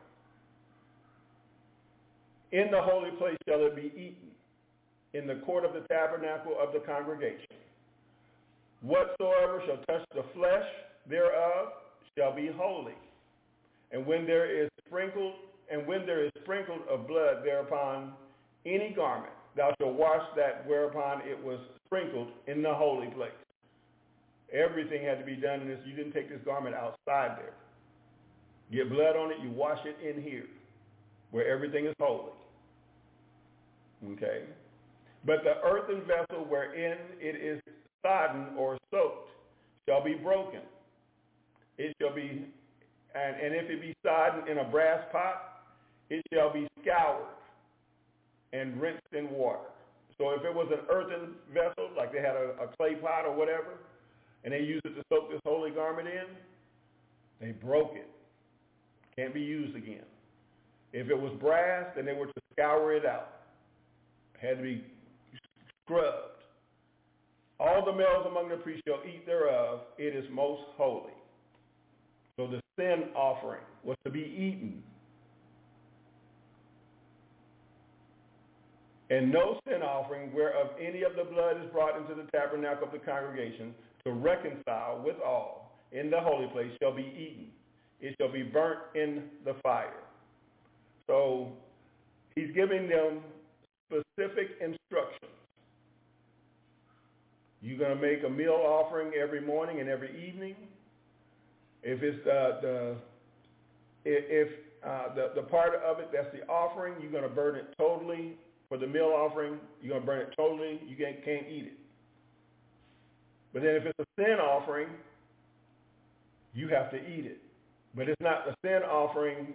In the holy place shall it be eaten, in the court of the tabernacle of the congregation. Whatsoever shall touch the flesh thereof shall be holy. And when there is sprinkled of blood thereupon any garment, thou shalt wash that whereupon it was sprinkled in the holy place. Everything had to be done in this. You didn't take this garment outside there. Get blood on it, you wash it in here, where everything is holy. Okay? But the earthen vessel wherein it is sodden or soaked shall be broken. It shall be, and if it be sodden in a brass pot, it shall be scoured and rinsed in water. So if it was an earthen vessel, like they had a clay pot or whatever, and they used it to soak this holy garment in, they broke it. Can't be used again. If it was brass, then they were to scour it out. It had to be scrubbed. All the males among the priests shall eat thereof. It is most holy. So the sin offering was to be eaten. And no sin offering whereof any of the blood is brought into the tabernacle of the congregation to reconcile with all in the holy place shall be eaten. It shall be burnt in the fire. So he's giving them specific instructions. You're going to make a meal offering every morning and every evening. If it's the part of it that's the offering, you're going to burn it totally. For the meal offering, you're going to burn it totally. You can't eat it. But then if it's a sin offering, you have to eat it. But it's not the sin offering,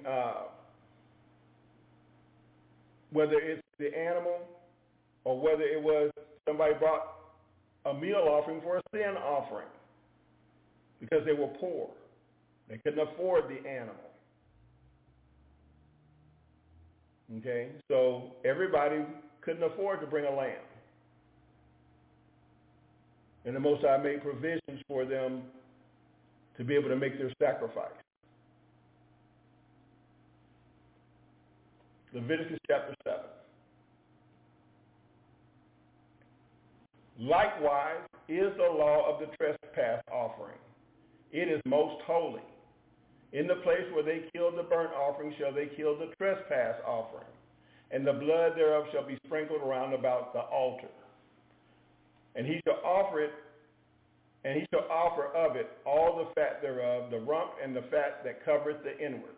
whether it's the animal or whether it was somebody brought a meal offering for a sin offering because they were poor. They couldn't afford the animal. Okay, so everybody couldn't afford to bring a lamb. And the Most High made provisions for them to be able to make their sacrifice. Leviticus chapter 7. Likewise is the law of the trespass offering. It is most holy. In the place where they killed the burnt offering shall they kill the trespass offering, and the blood thereof shall be sprinkled round about the altar. And he shall offer it, and he shall offer of it all the fat thereof, the rump and the fat that covereth the inwards,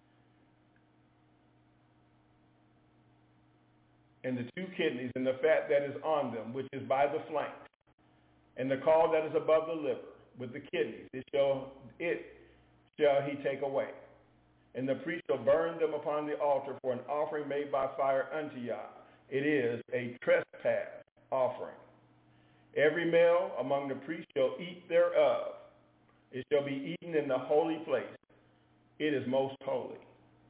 and the two kidneys and the fat that is on them, which is by the flanks, and the caul that is above the liver, with the kidneys. It shall he take away. And the priest shall burn them upon the altar for an offering made by fire unto Yah. It is a trespass offering. Every male among the priests shall eat thereof. It shall be eaten in the holy place. It is most holy.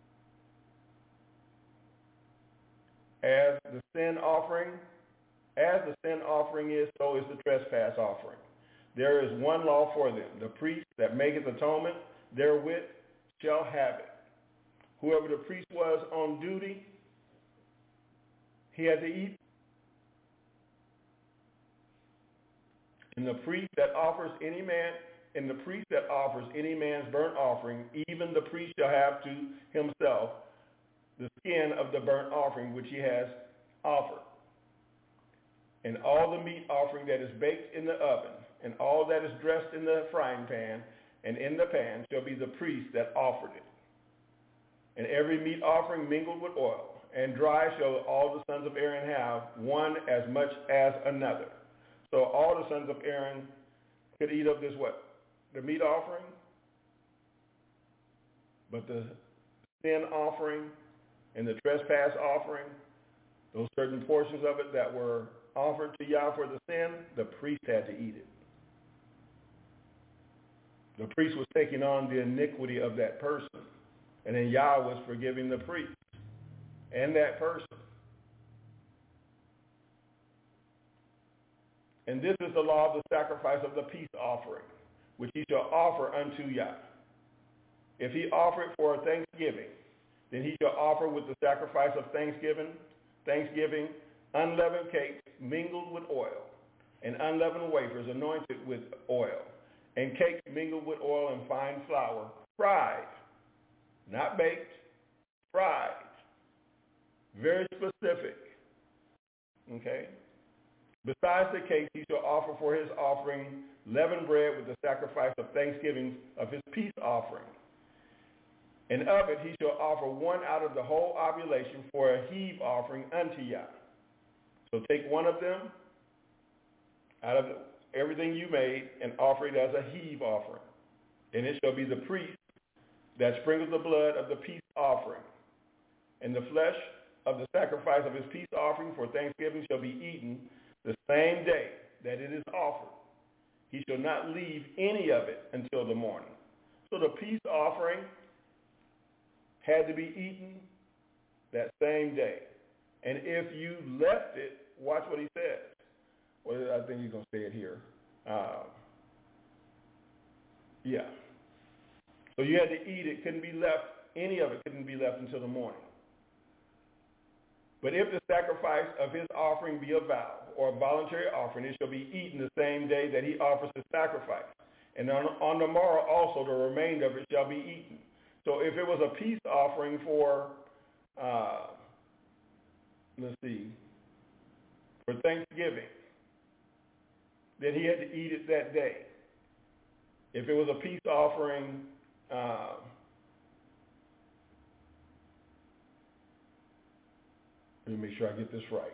As the sin offering is, so is the trespass offering. There is one law for them. The priest that maketh atonement therewith shall have it. Whoever the priest was on duty, he had to eat. And the priest that offers any man's burnt offering, even the priest shall have to himself the skin of the burnt offering which he has offered. And all the meat offering that is baked in the oven, and all that is dressed in the frying pan, and in the pan shall be the priest that offered it. And every meat offering mingled with oil, and dry shall all the sons of Aaron have, one as much as another. So all the sons of Aaron could eat of this what? The meat offering, but the sin offering and the trespass offering, those certain portions of it that were offered to Yah for the sin, the priest had to eat it. The priest was taking on the iniquity of that person. And then Yah was forgiving the priest and that person. And this is the law of the sacrifice of the peace offering, which he shall offer unto Yah. If he offer it for a thanksgiving, then he shall offer with the sacrifice of thanksgiving, unleavened cakes mingled with oil, and unleavened wafers anointed with oil, and cakes mingled with oil and fine flour, fried, not baked, fried. Very specific. Okay? Besides the cakes, he shall offer for his offering leavened bread with the sacrifice of thanksgiving of his peace offering. And of it he shall offer one out of the whole oblation for a heave offering unto Yah. So take one of them out of everything you made and offer it as a heave offering. And it shall be the priest that sprinkles the blood of the peace offering. And the flesh of the sacrifice of his peace offering for thanksgiving shall be eaten the same day that it is offered. He shall not leave any of it until the morning. So the peace offering had to be eaten that same day. And if you left it, watch what he says. Well, I think he's going to say it here. Yeah. So you had to eat it. Couldn't be left. Any of it couldn't be left until the morning. But if the sacrifice of his offering be a vow or a voluntary offering, it shall be eaten the same day that he offers the sacrifice. And on the morrow also the remainder of it shall be eaten. So if it was a peace offering for, for Thanksgiving, then he had to eat it that day. If it was a peace offering, let me make sure I get this right.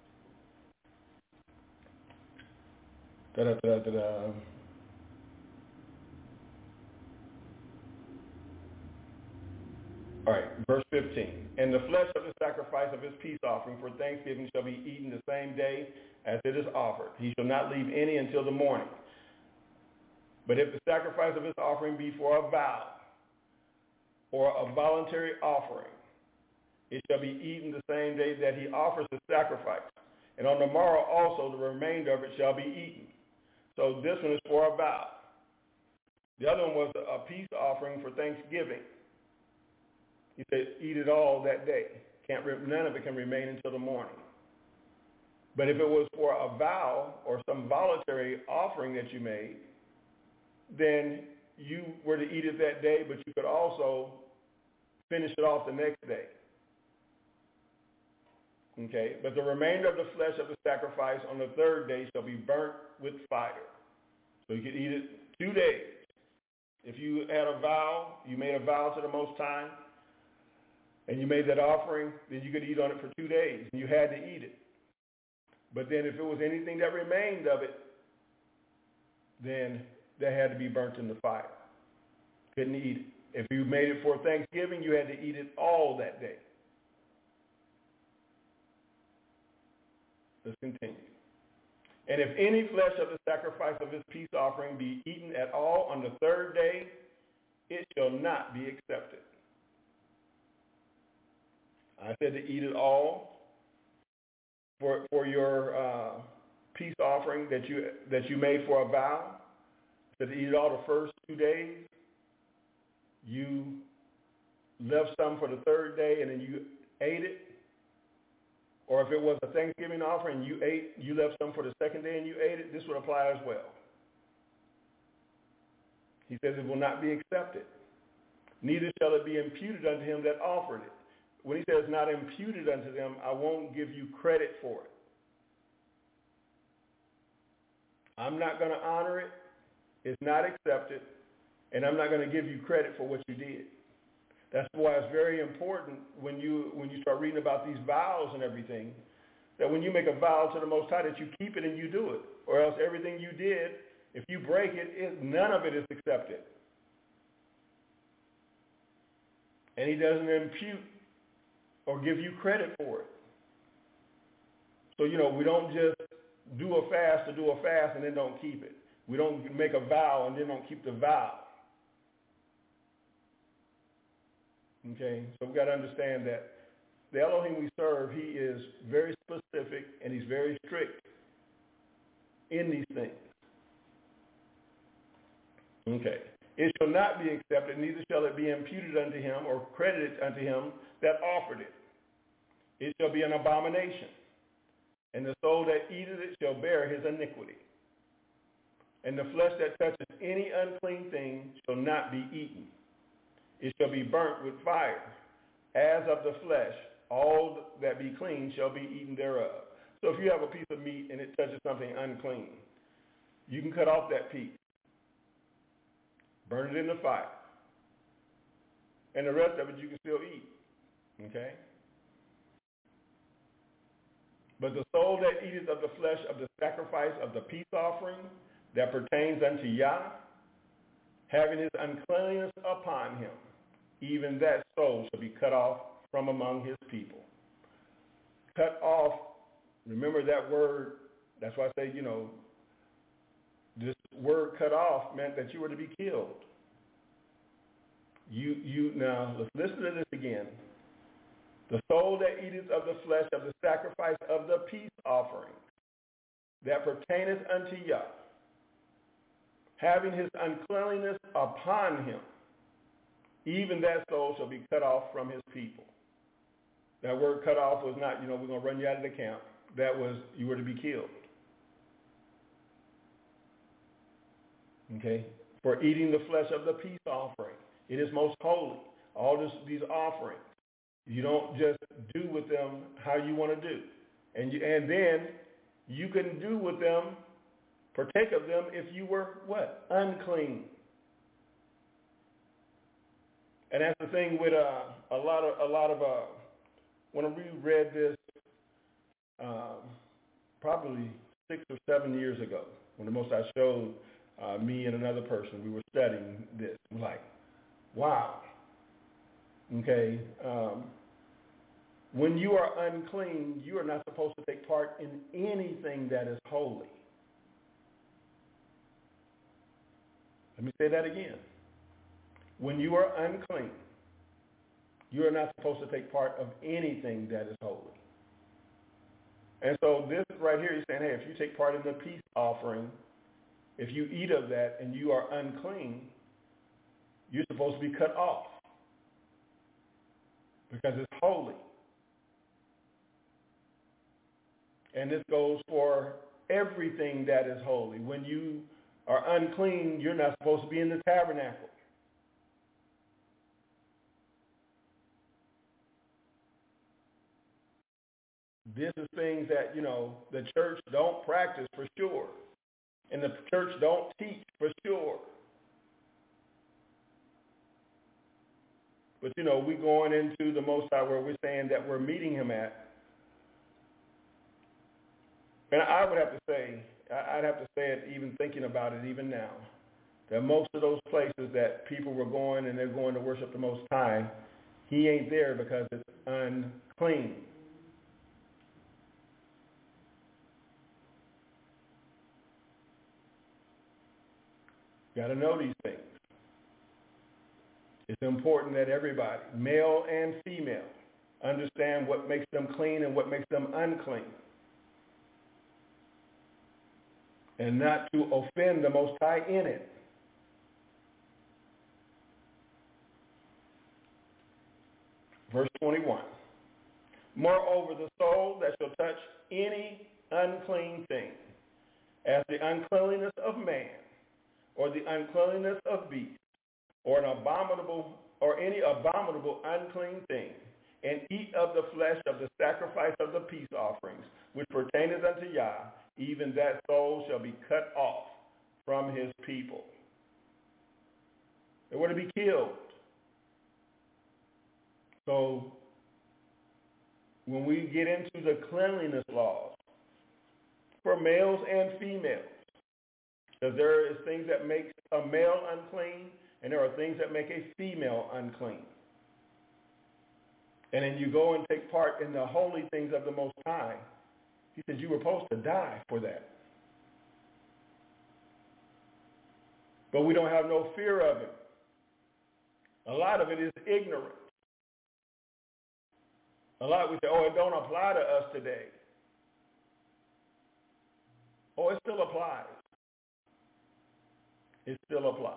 All right, verse 15. And the flesh of the sacrifice of his peace offering for thanksgiving shall be eaten the same day as it is offered. He shall not leave any until the morning. But if the sacrifice of his offering be for a vow or a voluntary offering, it shall be eaten the same day that he offers the sacrifice. And on the morrow also the remainder of it shall be eaten. So this one is for a vow. The other one was a peace offering for thanksgiving. He said, eat it all that day. None of it can remain until the morning. But if it was for a vow or some voluntary offering that you made, then you were to eat it that day, but you could also finish it off the next day. Okay, but the remainder of the flesh of the sacrifice on the third day shall be burnt with fire. So you could eat it 2 days. If you had a vow, you made a vow to the Most High, and you made that offering, then you could eat on it for 2 days, and you had to eat it. But then if it was anything that remained of it, then that had to be burnt in the fire. Couldn't eat it. If you made it for Thanksgiving, you had to eat it all that day. Let's continue. And if any flesh of the sacrifice of his peace offering be eaten at all on the third day, it shall not be accepted. I said to eat it all for your peace offering that you made for a vow. I said to eat it all the first 2 days. You left some for the third day and then you ate it. Or if it was a Thanksgiving offering, you left some for the second day and you ate it, this would apply as well. He says it will not be accepted. Neither shall it be imputed unto him that offered it. When he says not imputed unto them, I won't give you credit for it. I'm not going to honor it. It's not accepted. and I'm not going to give you credit for what you did. That's why it's very important when you start reading about these vows and everything, that when you make a vow to the Most High, that you keep it and you do it, or else everything you did, if you break it, none of it is accepted. And he doesn't impute or give you credit for it. So, we don't just do a fast to do a fast and then don't keep it. We don't make a vow and then don't keep the vow. Okay, so we've got to understand that the Elohim we serve, he is very specific and he's very strict in these things. Okay, it shall not be accepted, neither shall it be imputed unto him or credited unto him that offered it. It shall be an abomination, and the soul that eateth it shall bear his iniquity. And the flesh that touches any unclean thing shall not be eaten. It shall be burnt with fire. As of the flesh, all that be clean shall be eaten thereof. So if you have a piece of meat and it touches something unclean, you can cut off that piece, burn it in the fire, and the rest of it you can still eat. Okay? But the soul that eateth of the flesh of the sacrifice of the peace offering that pertains unto Yah, having his uncleanness upon him, even that soul shall be cut off from among his people. Cut off, remember that word, that's why I say, this word cut off meant that you were to be killed. Now, let's listen to this again. The soul that eateth of the flesh of the sacrifice of the peace offering that pertaineth unto Yah, having his uncleanliness upon him, even that soul shall be cut off from his people. That word cut off was not, we're going to run you out of the camp. That was, you were to be killed. Okay? For eating the flesh of the peace offering. It is most holy. All these offerings. You don't just do with them how you want to do. And then you can do with them, partake of them if you were what? Unclean. And that's the thing with a lot of when we read this probably 6 or 7 years ago, when the Most High showed me and another person, we were studying this. We're like, wow. Okay. When you are unclean, you are not supposed to take part in anything that is holy. Let me say that again. When you are unclean, you are not supposed to take part of anything that is holy. And so this right here, he's saying, hey, if you take part in the peace offering, if you eat of that and you are unclean, you're supposed to be cut off because it's holy. And this goes for everything that is holy. When you are unclean, you're not supposed to be in the tabernacle. This is things that, the church don't practice for sure. And the church don't teach for sure. But, we're going into the Most High where we're saying that we're meeting him at. And I would have to say, I'd have to say it even thinking about it even now, that most of those places that people were going and they're going to worship the Most High, he ain't there because it's unclean. Got to know these things. It's important that everybody, male and female, understand what makes them clean and what makes them unclean. And not to offend the Most High in it. Verse 21. Moreover, the soul that shall touch any unclean thing, as the uncleanliness of man, or the uncleanliness of beast, or any abominable unclean thing, and eat of the flesh of the sacrifice of the peace offerings, which pertaineth unto Yah, even that soul shall be cut off from his people. They were to be killed. So when we get into the cleanliness laws for males and females, because there is things that make a male unclean and there are things that make a female unclean. And then you go and take part in the holy things of the Most High. He said you were supposed to die for that. But we don't have no fear of him. A lot of it is ignorance. A lot we say, oh, it don't apply to us today. Oh, it still applies. It still applies.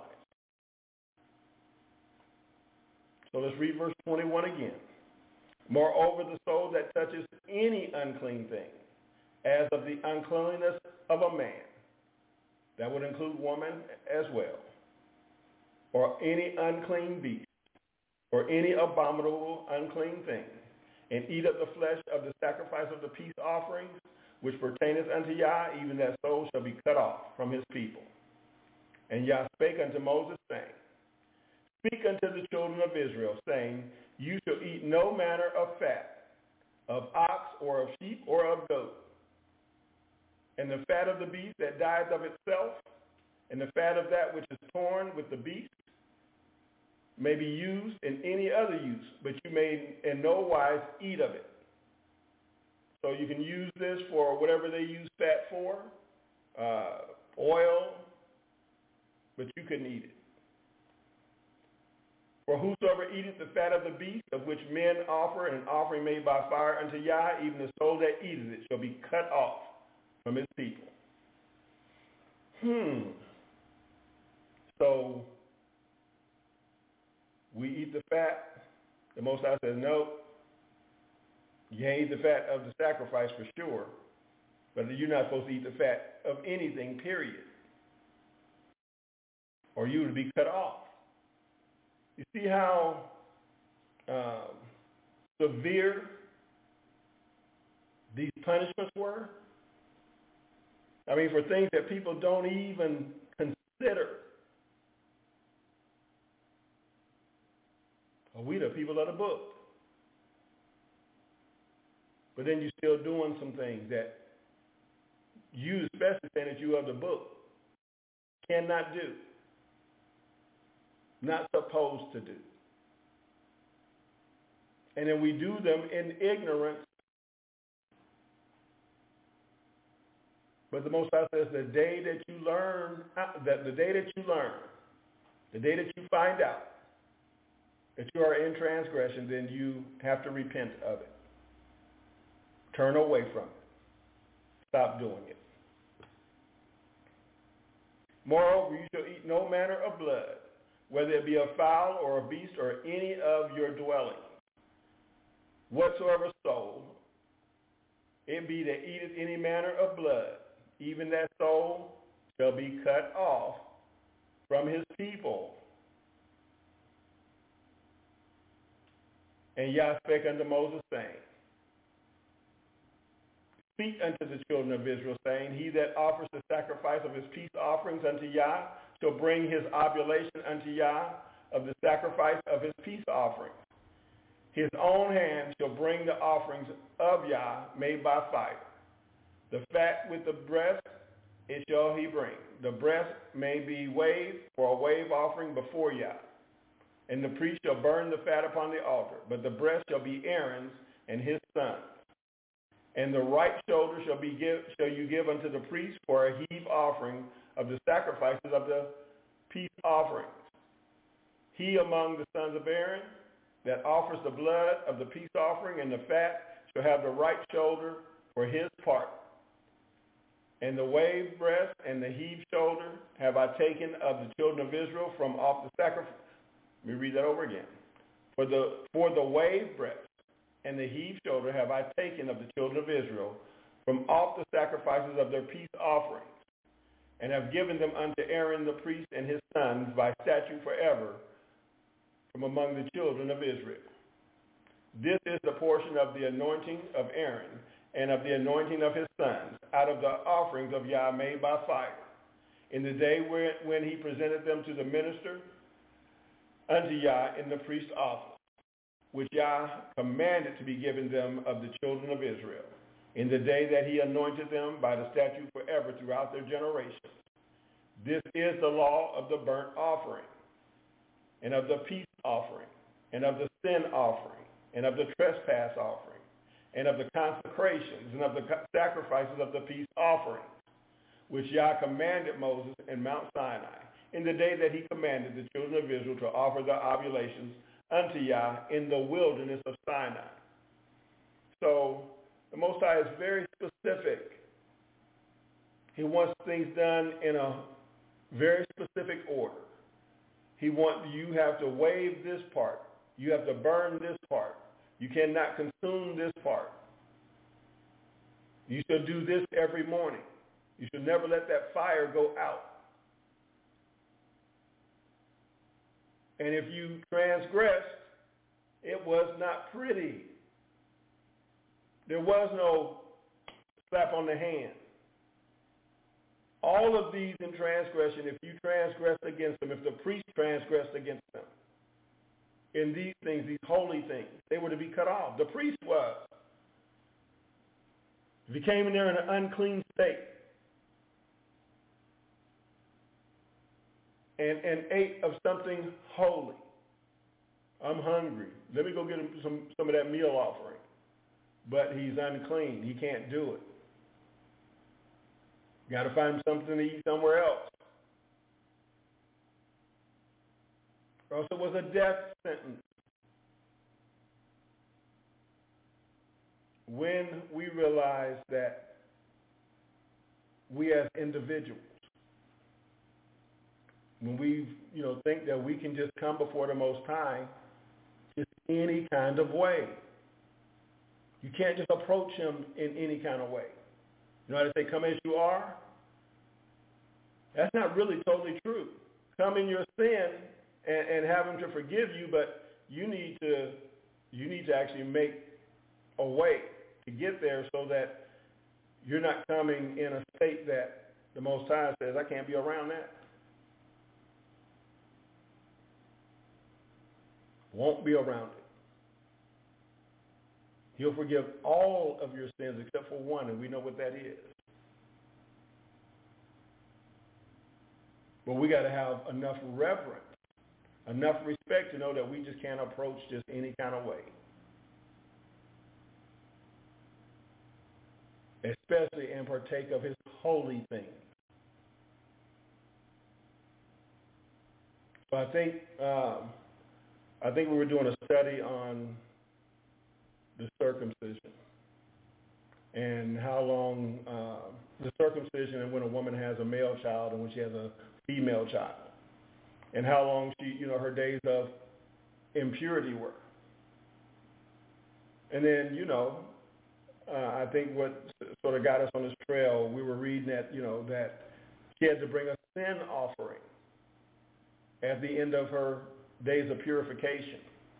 So let's read verse 21 again. Moreover, the soul that touches any unclean thing, as of the uncleanliness of a man, that would include woman as well, or any unclean beast, or any abominable unclean thing, and eat of the flesh of the sacrifice of the peace offerings, which pertaineth unto Yah, even that soul shall be cut off from his people. And Yah spake unto Moses, saying, Speak unto the children of Israel, saying, You shall eat no manner of fat, of ox or of sheep or of goat, and the fat of the beast that dieth of itself, and the fat of that which is torn with the beast, may be used in any other use, but you may in no wise eat of it. So you can use this for whatever they use fat for, oil, but you couldn't eat it. For whosoever eateth the fat of the beast, of which men offer an offering made by fire unto Yah, even the soul that eateth it shall be cut off from his people. So we eat the fat. The Most High says, no, you ain't eat the fat of the sacrifice for sure, but you're not supposed to eat the fat of anything, period. Or you would be cut off. You see how severe these punishments were? I mean, for things that people don't even consider. Well, we the people of the book. But then you're still doing some things that you, especially saying that you of the book, cannot do. Not supposed to do. And then we do them in ignorance. But the Most High says the day that you learn, the day that you find out that you are in transgression, then you have to repent of it. Turn away from it. Stop doing it. Moreover, you shall eat no manner of blood, whether it be a fowl or a beast or any of your dwellings. Whatsoever soul it be that eateth any manner of blood, even that soul shall be cut off from his people. And Yah spake unto Moses, saying, Speak unto the children of Israel, saying, He that offers the sacrifice of his peace offerings unto Yah shall bring his oblation unto Yah of the sacrifice of his peace offerings. His own hand shall bring the offerings of Yah made by fire. The fat with the breast it shall he bring. The breast may be waved for a wave offering before Yah. And the priest shall burn the fat upon the altar, but the breast shall be Aaron's and his sons. And the right shoulder shall you give unto the priest for a heave offering of the sacrifices of the peace offerings. He among the sons of Aaron that offers the blood of the peace offering and the fat shall have the right shoulder for his part. And the waved breast and the heaved shoulder have I taken of the children of Israel from off the sacrifice. Let me read that over again. For the waved breast and the heaved shoulder have I taken of the children of Israel from off the sacrifices of their peace offerings, and have given them unto Aaron the priest and his sons by statute forever from among the children of Israel. This is the portion of the anointing of Aaron and of the anointing of his sons out of the offerings of Yah made by fire. In the day when he presented them to the minister, unto Yah in the priest's office, which Yah commanded to be given them of the children of Israel, in the day that he anointed them by the statute forever throughout their generations. This is the law of the burnt offering, and of the peace offering, and of the sin offering, and of the trespass offering, and of the consecrations, and of the sacrifices of the peace offerings, which Yah commanded Moses in Mount Sinai, in the day that he commanded the children of Israel to offer their oblations unto Yah in the wilderness of Sinai. So the Most High is very specific. He wants things done in a very specific order. You have to wave this part. You have to burn this part. You cannot consume this part. You should do this every morning. You should never let that fire go out. And if you transgressed, it was not pretty. There was no slap on the hand. All of these in transgression, if you transgressed against them, if the priest transgressed against them, in these things, these holy things, they were to be cut off. The priest was. If he came in there in an unclean state and ate of something holy, I'm hungry. Let me go get him some of that meal offering. But he's unclean. He can't do it. Got to find something to eat somewhere else. Or else it was a death sentence. When we realize that we as individuals, when we think that we can just come before the Most High just any kind of way. You can't just approach him in any kind of way. You know how they say, come as you are? That's not really totally true. Come in your sin and have him to forgive you, but you need to actually make a way to get there so that you're not coming in a state that the Most High says, I can't be around that. Won't be around it. He'll forgive all of your sins except for one, and we know what that is. But we got to have enough reverence, enough respect to know that we just can't approach just any kind of way. Especially and partake of his holy things. So I think we were doing a study on the circumcision and how long the circumcision and when a woman has a male child and when she has a female child and how long her days of impurity were. And then, I think what sort of got us on this trail, we were reading that she had to bring a sin offering at the end of her days of purification.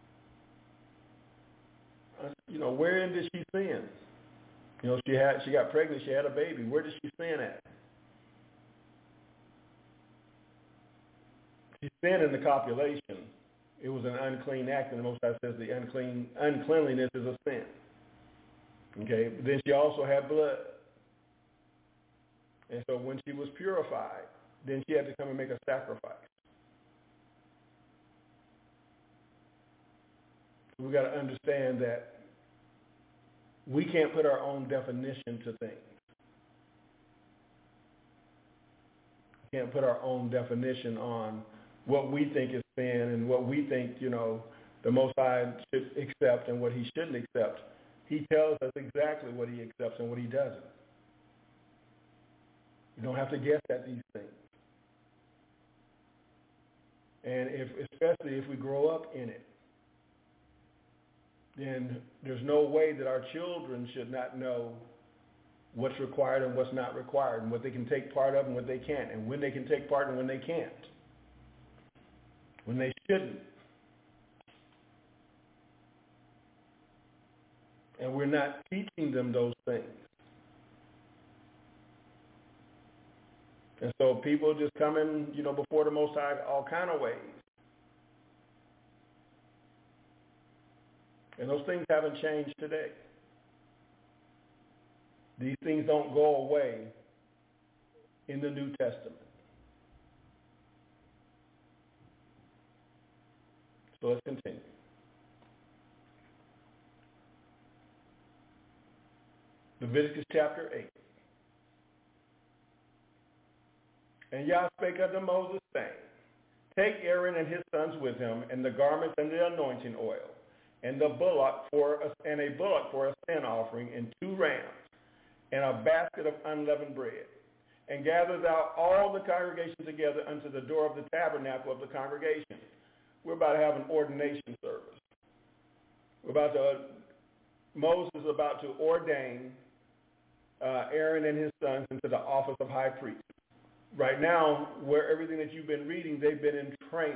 Wherein did she sin? She got pregnant, she had a baby. Where did she sin at? She sinned in the copulation. It was an unclean act, and the Most High says the uncleanliness is a sin. Okay, but then she also had blood. And so when she was purified, then she had to come and make a sacrifice. We got to understand that we can't put our own definition to things. We can't put our own definition on what we think is sin and what we think, the Most High should accept and what he shouldn't accept. He tells us exactly what he accepts and what he doesn't. You don't have to guess at these things. And especially if we grow up in it, then there's no way that our children should not know what's required and what's not required and what they can take part of and what they can't and when they can take part and when they can't, when they shouldn't. And we're not teaching them those things. And so people just come in, before the Most High all kind of ways. And those things haven't changed today. These things don't go away in the New Testament. So let's continue. Leviticus chapter 8. And Yah spake unto Moses, saying, Take Aaron and his sons with him, and the garments and the anointing oil, and a bullock for a sin offering, and 2 rams, and a basket of unleavened bread. And gather thou all the congregation together unto the door of the tabernacle of the congregation. We're about to have an ordination service. Moses is about to ordain Aaron and his sons into the office of high priest. Right now, where everything that you've been reading, they've been in training.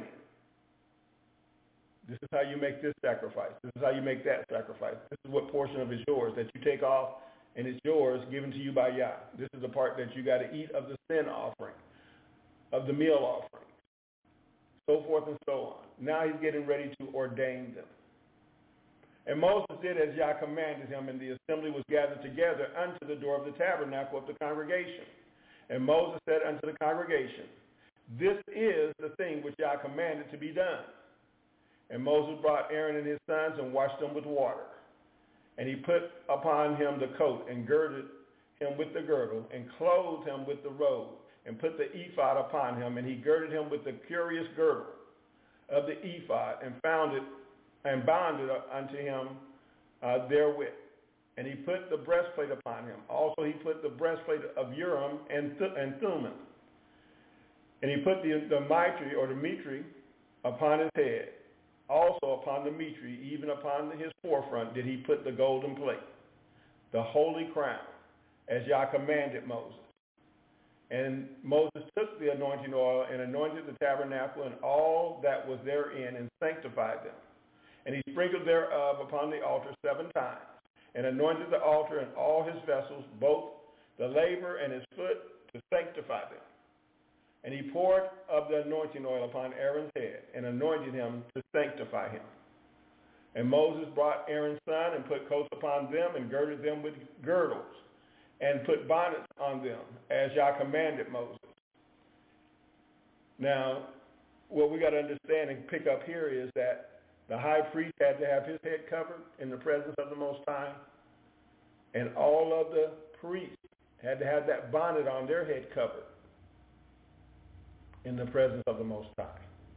This is how you make this sacrifice. This is how you make that sacrifice. This is what portion of it is yours that you take off, and it's yours, given to you by Yah. This is the part that you got to eat of the sin offering, of the meal offering, so forth and so on. Now he's getting ready to ordain them. And Moses did as Yah commanded him, and the assembly was gathered together unto the door of the tabernacle of the congregation. And Moses said unto the congregation, This is the thing which Yah commanded to be done. And Moses brought Aaron and his sons and washed them with water. And he put upon him the coat and girded him with the girdle and clothed him with the robe and put the ephod upon him. And he girded him with the curious girdle of the ephod and bound it unto him therewith. And he put the breastplate upon him. Also he put the breastplate of Urim and Thummim. And he put the mitre or the mitre upon his head. Also upon the mitre, even upon his forefront, did he put the golden plate, the holy crown, as Yah commanded Moses. And Moses took the anointing oil and anointed the tabernacle and all that was therein and sanctified them. And he sprinkled thereof upon the altar 7 times, and anointed the altar and all his vessels, both the laver and his foot, to sanctify them. And he poured of the anointing oil upon Aaron's head, and anointed him to sanctify him. And Moses brought Aaron's son, and put coats upon them, and girded them with girdles, and put bonnets on them, as Yah commanded Moses. Now, what we got to understand and pick up here is that the high priest had to have his head covered in the presence of the Most High, and all of the priests had to have that bonnet on their head covered in the presence of the Most High.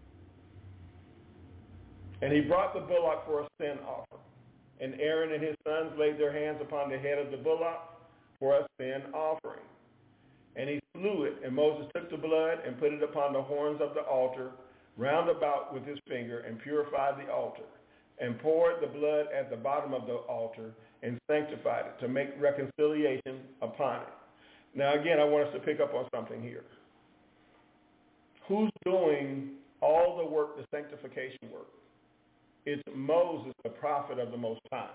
And he brought the bullock for a sin offering. And Aaron and his sons laid their hands upon the head of the bullock for a sin offering. And he slew it, and Moses took the blood and put it upon the horns of the altar round about with his finger, and purified the altar, and poured the blood at the bottom of the altar, and sanctified it, to make reconciliation upon it. Now again, I want us to pick up on something here. Who's doing all the work, the sanctification work? It's Moses, the prophet of the Most High.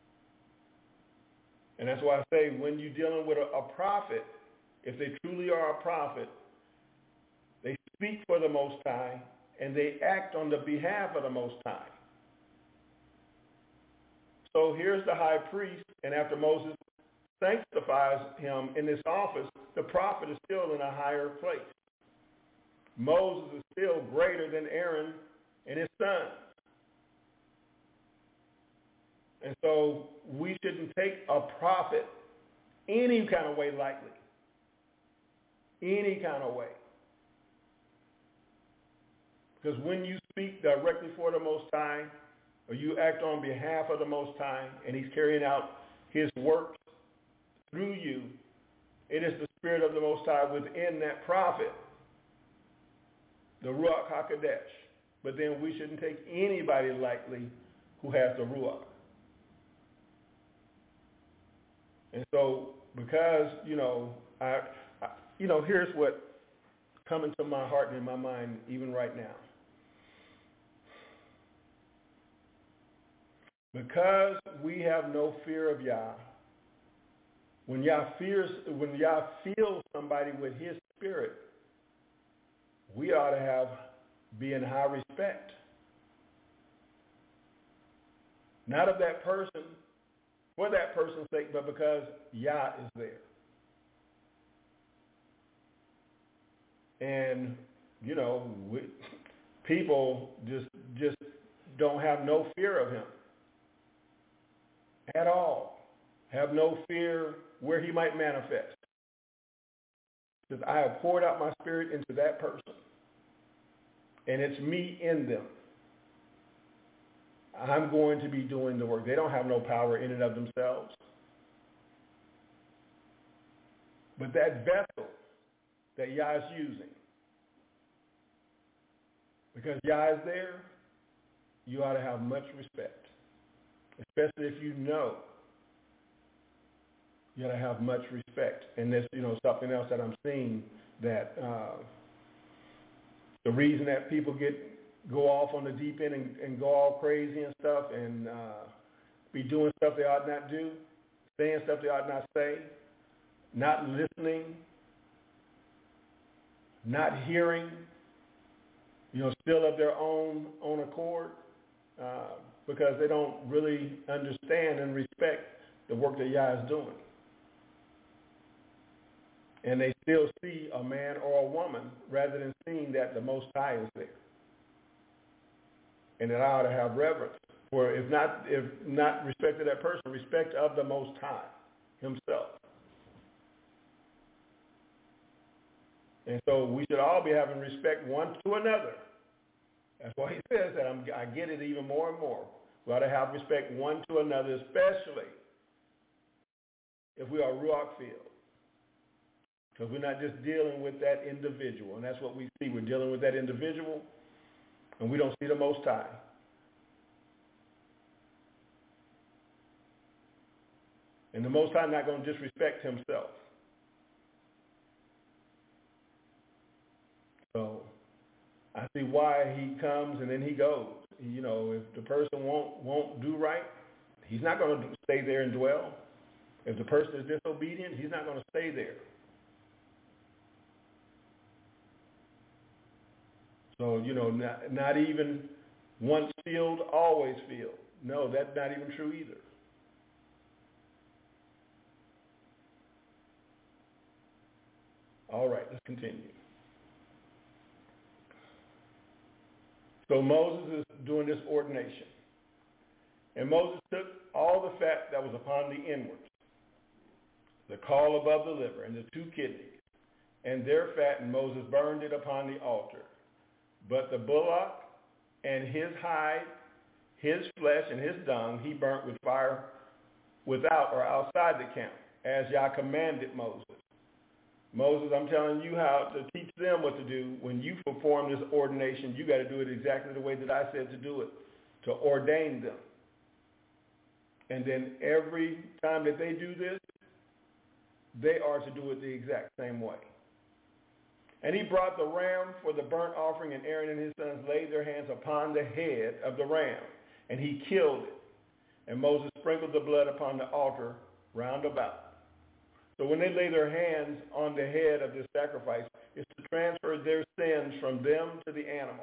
And that's why I say when you're dealing with a prophet, if they truly are a prophet, they speak for the Most High, and they act on the behalf of the Most High. So here's the high priest, and after Moses sanctifies him in this office, the prophet is still in a higher place. Moses is still greater than Aaron and his sons. And so we shouldn't take a prophet any kind of way lightly. Any kind of way. Because when you speak directly for the Most High, or you act on behalf of the Most High, and he's carrying out his work through you, it is the Spirit of the Most High within that prophet, the Ruach HaKodesh. But then we shouldn't take anybody lightly who has the Ruach. And so, because, here's what coming to my heart and in my mind even right now. Because we have no fear of Yah, when Yah feels somebody with his spirit, we ought to be in high respect. Not of that person, for that person's sake, but because Yah is there. And, people just don't have no fear of him at all. Have no fear where he might manifest. Because I have poured out my spirit into that person. And it's me in them. I'm going to be doing the work. They don't have no power in and of themselves. But that vessel that Yah is using, because Yah is there, you ought to have much respect. Especially if you know. You ought to have much respect. And there's, something else that I'm seeing, that the reason that people go off on the deep end and go all crazy and stuff and be doing stuff they ought not do, saying stuff they ought not say, not listening, not hearing, still of their own accord, because they don't really understand and respect the work that Yah is doing. And they still see a man or a woman rather than seeing that the Most High is there. And that I ought to have reverence for, if not respect to that person, respect of the Most High himself. And so we should all be having respect one to another. That's why he says that. I get it even more and more. We ought to have respect one to another, especially if we are Ruach filled. Because we're not just dealing with that individual. And that's what we see. We're dealing with that individual, and we don't see the Most High. And the Most High not going to disrespect himself. So I see why he comes and then he goes. If the person won't do right, he's not going to stay there and dwell. If the person is disobedient, he's not going to stay there. So, not even once filled, always filled. No, that's not even true either. All right, let's continue. So Moses is doing this ordination. And Moses took all the fat that was upon the inwards, the caul above the liver, and the 2 kidneys, and their fat, and Moses burned it upon the altar. But the bullock and his hide, his flesh and his dung, he burnt with fire without or outside the camp, as Yah commanded Moses. Moses, I'm telling you how to teach them what to do. When you perform this ordination, you got to do it exactly the way that I said to do it, to ordain them. And then every time that they do this, they are to do it the exact same way. And he brought the ram for the burnt offering, and Aaron and his sons laid their hands upon the head of the ram, and he killed it. And Moses sprinkled the blood upon the altar round about. So when they lay their hands on the head of this sacrifice, it's to transfer their sins from them to the animal.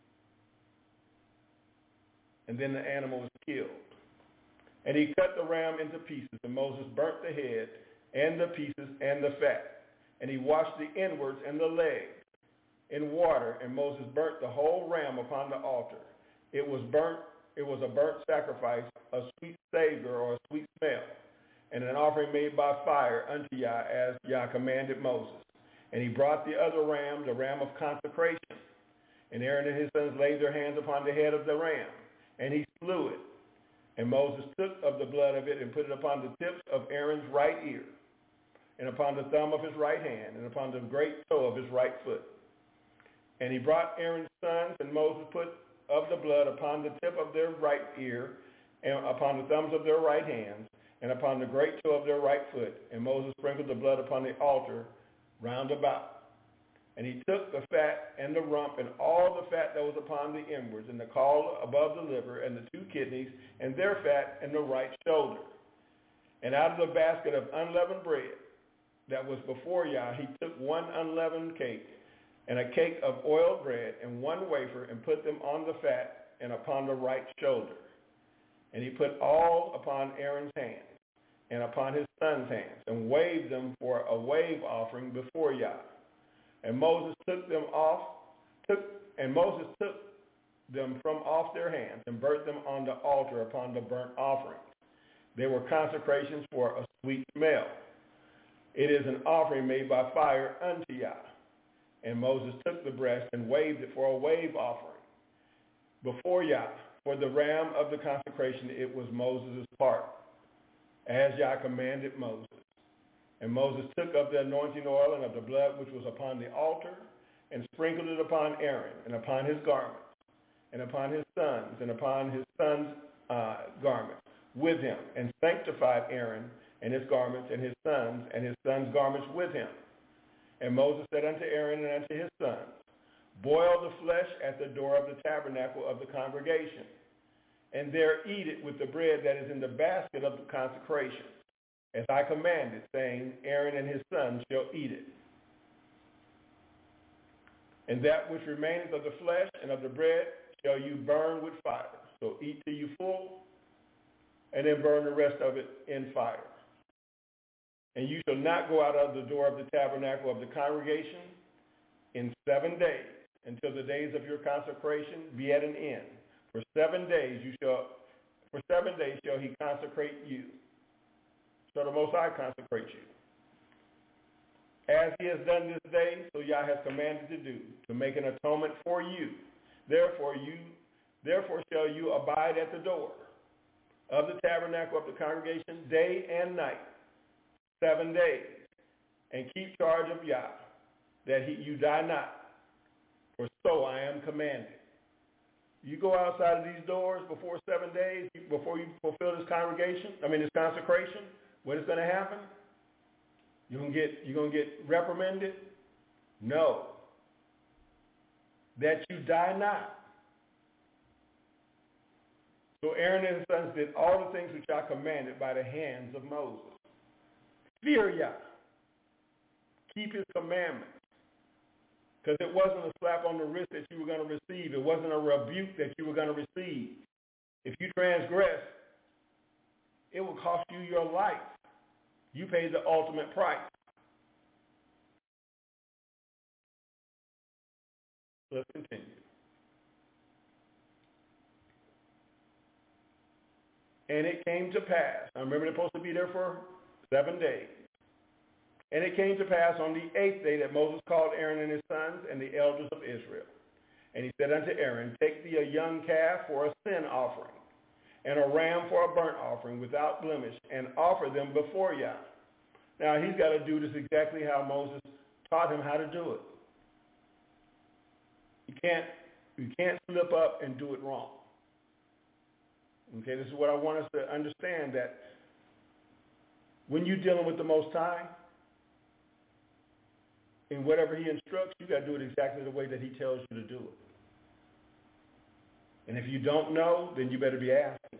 And then the animal is killed. And he cut the ram into pieces, and Moses burnt the head and the pieces and the fat. And he washed the inwards and the legs in water, and Moses burnt the whole ram upon the altar. It was a burnt sacrifice, a sweet savor or a sweet smell, and an offering made by fire unto Yah, as Yah commanded Moses. And he brought the other ram, the ram of consecration. And Aaron and his sons laid their hands upon the head of the ram, and he slew it. And Moses took of the blood of it and put it upon the tips of Aaron's right ear, and upon the thumb of his right hand, and upon the great toe of his right foot. And he brought Aaron's sons, and Moses put of the blood upon the tip of their right ear, and upon the thumbs of their right hands, and upon the great toe of their right foot. And Moses sprinkled the blood upon the altar round about. And he took the fat and the rump and all the fat that was upon the inwards, and the caul above the liver, and the 2 kidneys, and their fat, and the right shoulder. And out of the basket of unleavened bread that was before Yah, he took 1 unleavened cake, and a cake of oiled bread, and 1 wafer, and put them on the fat and upon the right shoulder. And he put all upon Aaron's hands and upon his son's hands, and waved them for a wave offering before Yah. And Moses took them from off their hands and burnt them on the altar upon the burnt offering. They were consecrations for a sweet smell. It is an offering made by fire unto Yah. And Moses took the breast and waved it for a wave offering before Yah. For the ram of the consecration, it was Moses' part, as Yah commanded Moses. And Moses took of the anointing oil and of the blood which was upon the altar, and sprinkled it upon Aaron, and upon his garments, and upon his sons, and upon his sons' garments with him, and sanctified Aaron and his garments, and his sons' garments with him. And Moses said unto Aaron and unto his sons, boil the flesh at the door of the tabernacle of the congregation, and there eat it with the bread that is in the basket of the consecration, as I commanded, saying, Aaron and his sons shall eat it. And that which remaineth of the flesh and of the bread shall you burn with fire. So eat till you full, and then burn the rest of it in fire. And you shall not go out of the door of the tabernacle of the congregation in 7 days, until the days of your consecration be at an end. For 7 days shall he consecrate you. So the Most High consecrate you. As he has done this day, so Yah has commanded to do, to make an atonement for you. Therefore shall you abide at the door of the tabernacle of the congregation day and night, 7 days, and keep charge of Yah, that you die not. For so I am commanded. You go outside of these doors before 7 days, before you fulfill this consecration, what is going to happen? You're going to get reprimanded? No. That you die not. So Aaron and his sons did all the things which I commanded by the hands of Moses. Fear Yah. Keep his commandments. Because it wasn't a slap on the wrist that you were going to receive. It wasn't a rebuke that you were going to receive. If you transgress, it will cost you your life. You paid the ultimate price. Let's continue. And it came to pass. I remember they're supposed to be there for 7 days. And it came to pass on the 8th day that Moses called Aaron and his sons and the elders of Israel. And he said unto Aaron, take thee a young calf for a sin offering, and a ram for a burnt offering without blemish, and offer them before Yah. Now he's got to do this exactly how Moses taught him how to do it. You can't slip up and do it wrong. Okay, this is what I want us to understand, that when you're dealing with the Most High, in whatever he instructs, you got to do it exactly the way that he tells you to do it. And if you don't know, then you better be asking.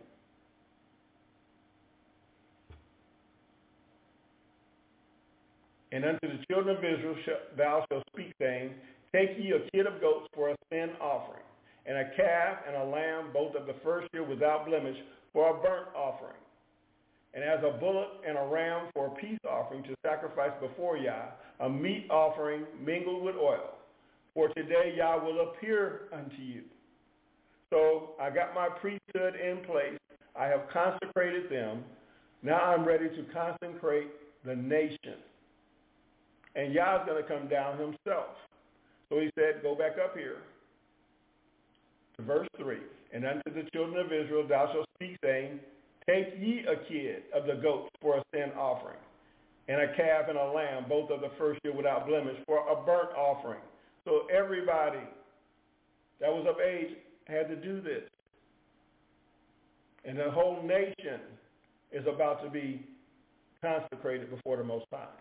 And unto the children of Israel thou shalt speak, saying, take ye a kid of goats for a sin offering, and a calf and a lamb, both of the first year without blemish, for a burnt offering. And as a bullock and a ram for a peace offering to sacrifice before Yah, a meat offering mingled with oil. For today Yah will appear unto you. So I got my priesthood in place. I have consecrated them. Now I'm ready to consecrate the nation. And Yah's going to come down himself. So he said, go back up here to verse 3. And unto the children of Israel thou shalt speak, saying, take ye a kid of the goats for a sin offering, and a calf and a lamb, both of the first year without blemish, for a burnt offering. So everybody that was of age had to do this. And the whole nation is about to be consecrated before the Most High.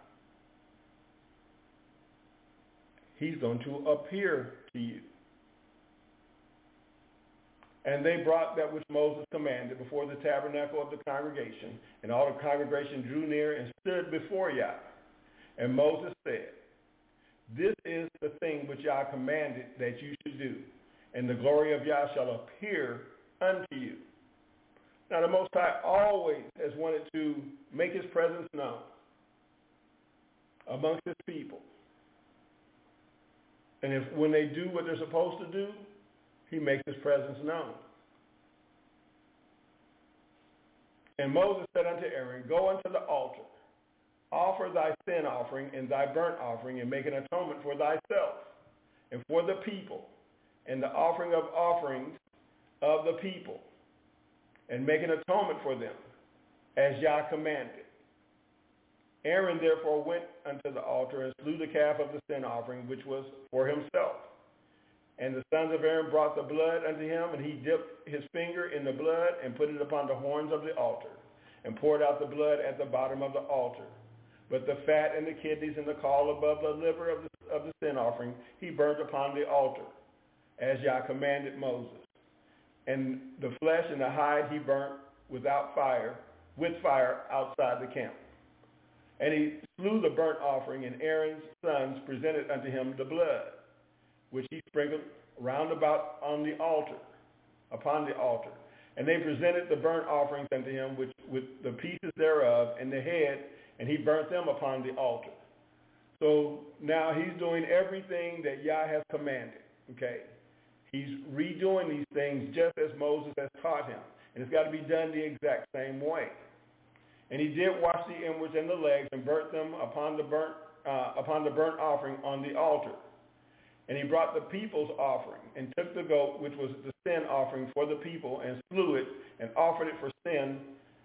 He's going to appear to you. And they brought that which Moses commanded before the tabernacle of the congregation. And all the congregation drew near and stood before Yah. And Moses said, this is the thing which Yah commanded that you should do. And the glory of Yah shall appear unto you. Now, the Most High always has wanted to make his presence known amongst his people. And when they do what they're supposed to do, he makes his presence known. And Moses said unto Aaron, go unto the altar, offer thy sin offering and thy burnt offering, and make an atonement for thyself and for the people, and the offering of offerings of the people, and make an atonement for them, as Yah commanded. Aaron therefore went unto the altar and slew the calf of the sin offering, which was for himself. And the sons of Aaron brought the blood unto him, and he dipped his finger in the blood and put it upon the horns of the altar, and poured out the blood at the bottom of the altar. But the fat and the kidneys and the caul above the liver of the sin offering he burnt upon the altar, as Yah commanded Moses. And the flesh and the hide he burnt with fire outside the camp. And he slew the burnt offering, and Aaron's sons presented unto him the blood, which he sprinkled round about on the altar, upon the altar. And they presented the burnt offerings unto him with the pieces thereof and the head, and he burnt them upon the altar. So now he's doing everything that Yah has commanded, okay? He's redoing these things just as Moses has taught him. And it's got to be done the exact same way. And he did wash the inwards and the legs and burnt them upon the burnt offering on the altar. And he brought the people's offering and took the goat, which was the sin offering for the people, and slew it and offered it for sin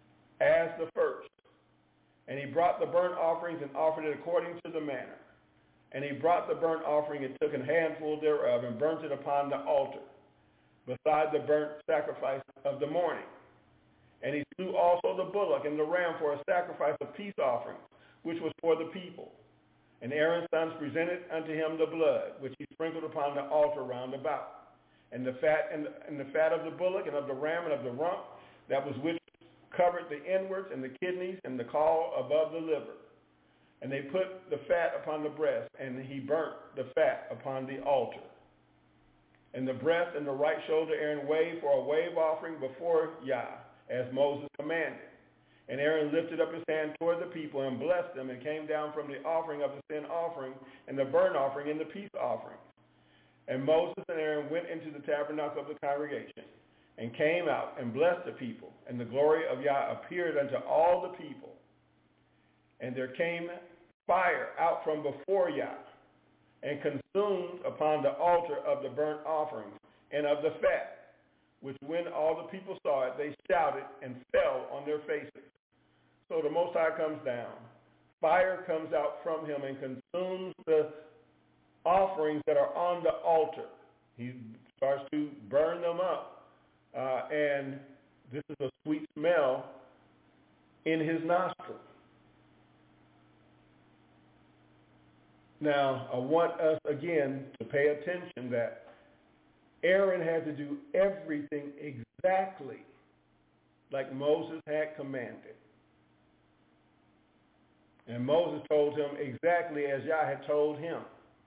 as the first. And he brought the burnt offerings and offered it according to the manner. And he brought the burnt offering and took a handful thereof and burnt it upon the altar, beside the burnt sacrifice of the morning. And he slew also the bullock and the ram for a sacrifice of peace offerings, which was for the people. And Aaron's sons presented unto him the blood, which he sprinkled upon the altar round about, and the fat and the fat of the bullock and of the ram and of the rump, that was which covered the inwards and the kidneys and the caul above the liver. And they put the fat upon the breast, and he burnt the fat upon the altar. And the breast and the right shoulder Aaron waved for a wave offering before Yah, as Moses commanded. And Aaron lifted up his hand toward the people and blessed them, and came down from the offering of the sin offering and the burnt offering and the peace offering. And Moses and Aaron went into the tabernacle of the congregation, and came out and blessed the people. And the glory of Yah appeared unto all the people. And there came fire out from before Yah, and consumed upon the altar of the burnt offerings and of the fat, which when all the people saw it, they shouted and fell on their faces. So the Most High comes down. Fire comes out from him and consumes the offerings that are on the altar. He starts to burn them up. And this is a sweet smell in his nostrils. Now, I want us, again, to pay attention that Aaron had to do everything exactly like Moses had commanded. And Moses told him exactly as Yah had told him.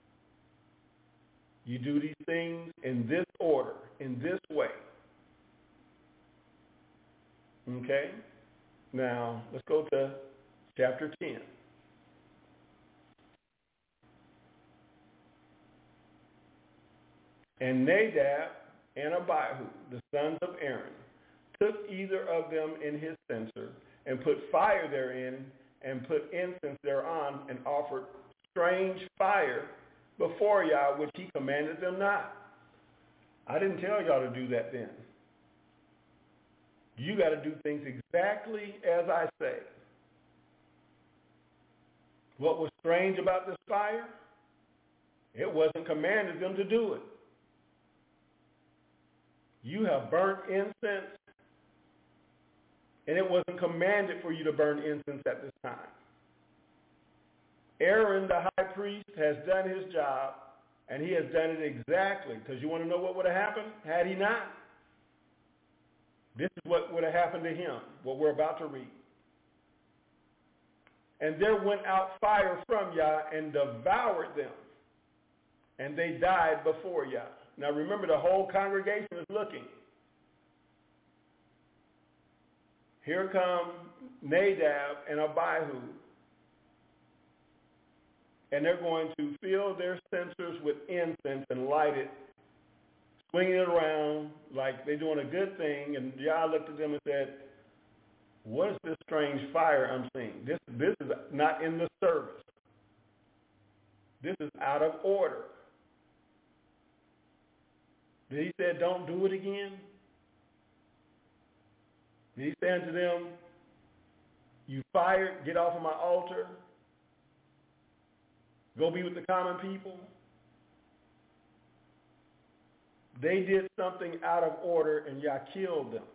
You do these things in this order, in this way. Okay? Now, let's go to chapter 10. And Nadab and Abihu, the sons of Aaron, took either of them in his censer, and put fire therein, and put incense thereon, and offered strange fire before Yah, which he commanded them not. I didn't tell y'all to do that then. You got to do things exactly as I say. What was strange about this fire? It wasn't commanded them to do it. You have burnt incense, and it wasn't commanded for you to burn incense at this time. Aaron, the high priest, has done his job, and he has done it exactly. Because you want to know what would have happened had he not? This is what would have happened to him, what we're about to read. And there went out fire from Yah and devoured them, and they died before Yah. Now remember, the whole congregation is looking. Here come Nadab and Abihu, and they're going to fill their censers with incense and light it, swinging it around like they're doing a good thing. And Yah looked at them and said, what is this strange fire I'm seeing? This is not in the service. This is out of order. Did he say, don't do it again? Did he say unto them, you fired, get off of my altar, go be with the common people? They did something out of order and Yah killed them.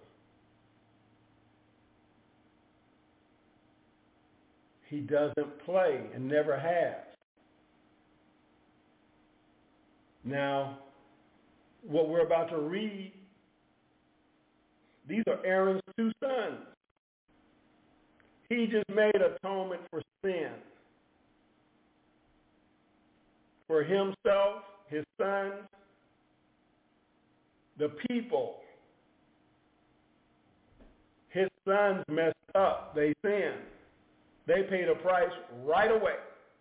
He doesn't play and never has. Now, what we're about to read, these are Aaron's two sons. He just made atonement for sin. For himself, his sons, the people. His sons messed up. They sinned. They paid a price right away.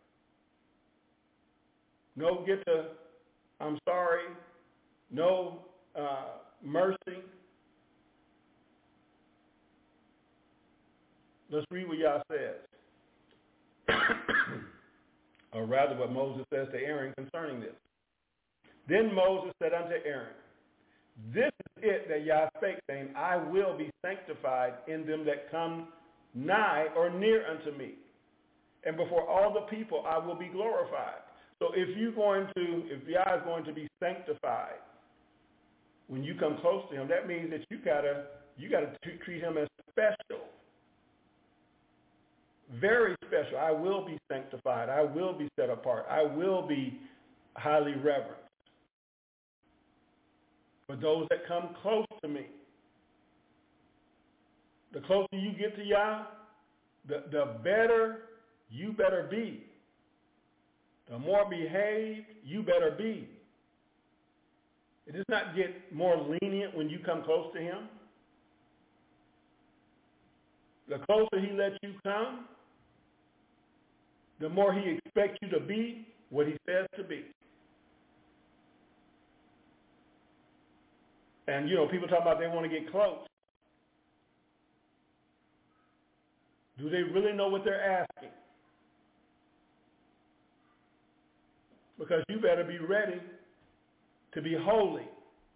No get to, I'm sorry, no mercy. Let's read what Yah says. Or rather what Moses says to Aaron concerning this. Then Moses said unto Aaron, this is it that Yah spake, saying, I will be sanctified in them that come nigh or near unto me. And before all the people I will be glorified. So if Yah is going to be sanctified, when you come close to him, that means that you gotta treat him as special. Very special. I will be sanctified. I will be set apart. I will be highly reverenced. For those that come close to me. The closer you get to Yah, the better you better be. The more behaved you better be. It does not get more lenient when you come close to him. The closer he lets you come, the more he expects you to be what he says to be. And, people talk about they want to get close. Do they really know what they're asking? Because you better be ready to be holy.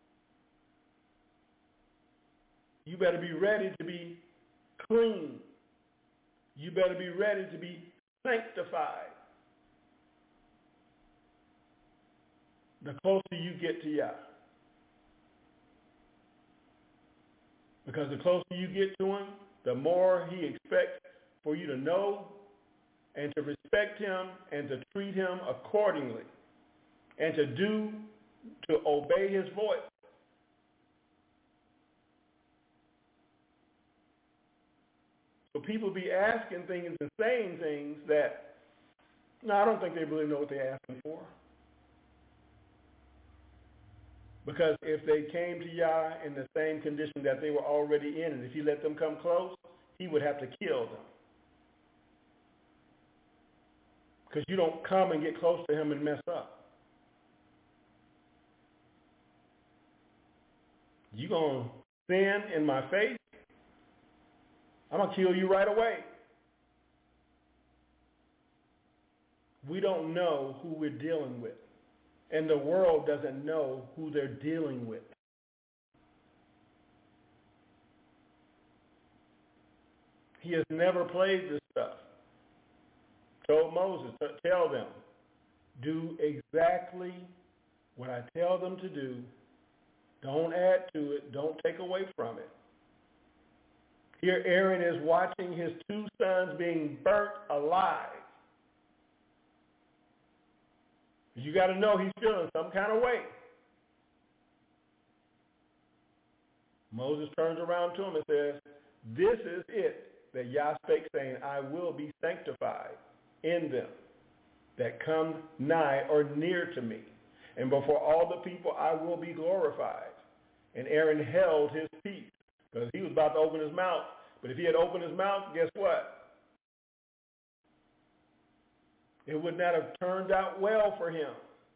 You better be ready to be clean. You better be ready to be sanctified. The closer you get to Yah. Because the closer you get to him, the more he expects for you to know and to respect him and to treat him accordingly and to obey his voice. So people be asking things and saying things that, no, I don't think they really know what they're asking for. Because if they came to Yah in the same condition that they were already in, and if he let them come close, he would have to kill them. Because you don't come and get close to him and mess up. You going to sin in my face? I'm going to kill you right away. We don't know who we're dealing with. And the world doesn't know who they're dealing with. He has never played this stuff. Told Moses, tell them, do exactly what I tell them to do. Don't add to it. Don't take away from it. Here Aaron is watching his two sons being burnt alive. You got to know he's feeling some kind of way. Moses turns around to him and says, this is it that Yah spake, saying, I will be sanctified in them that come nigh or near to me. And before all the people I will be glorified. And Aaron held his peace, because he was about to open his mouth But if he had opened his mouth, guess what? It would not have turned out well for him.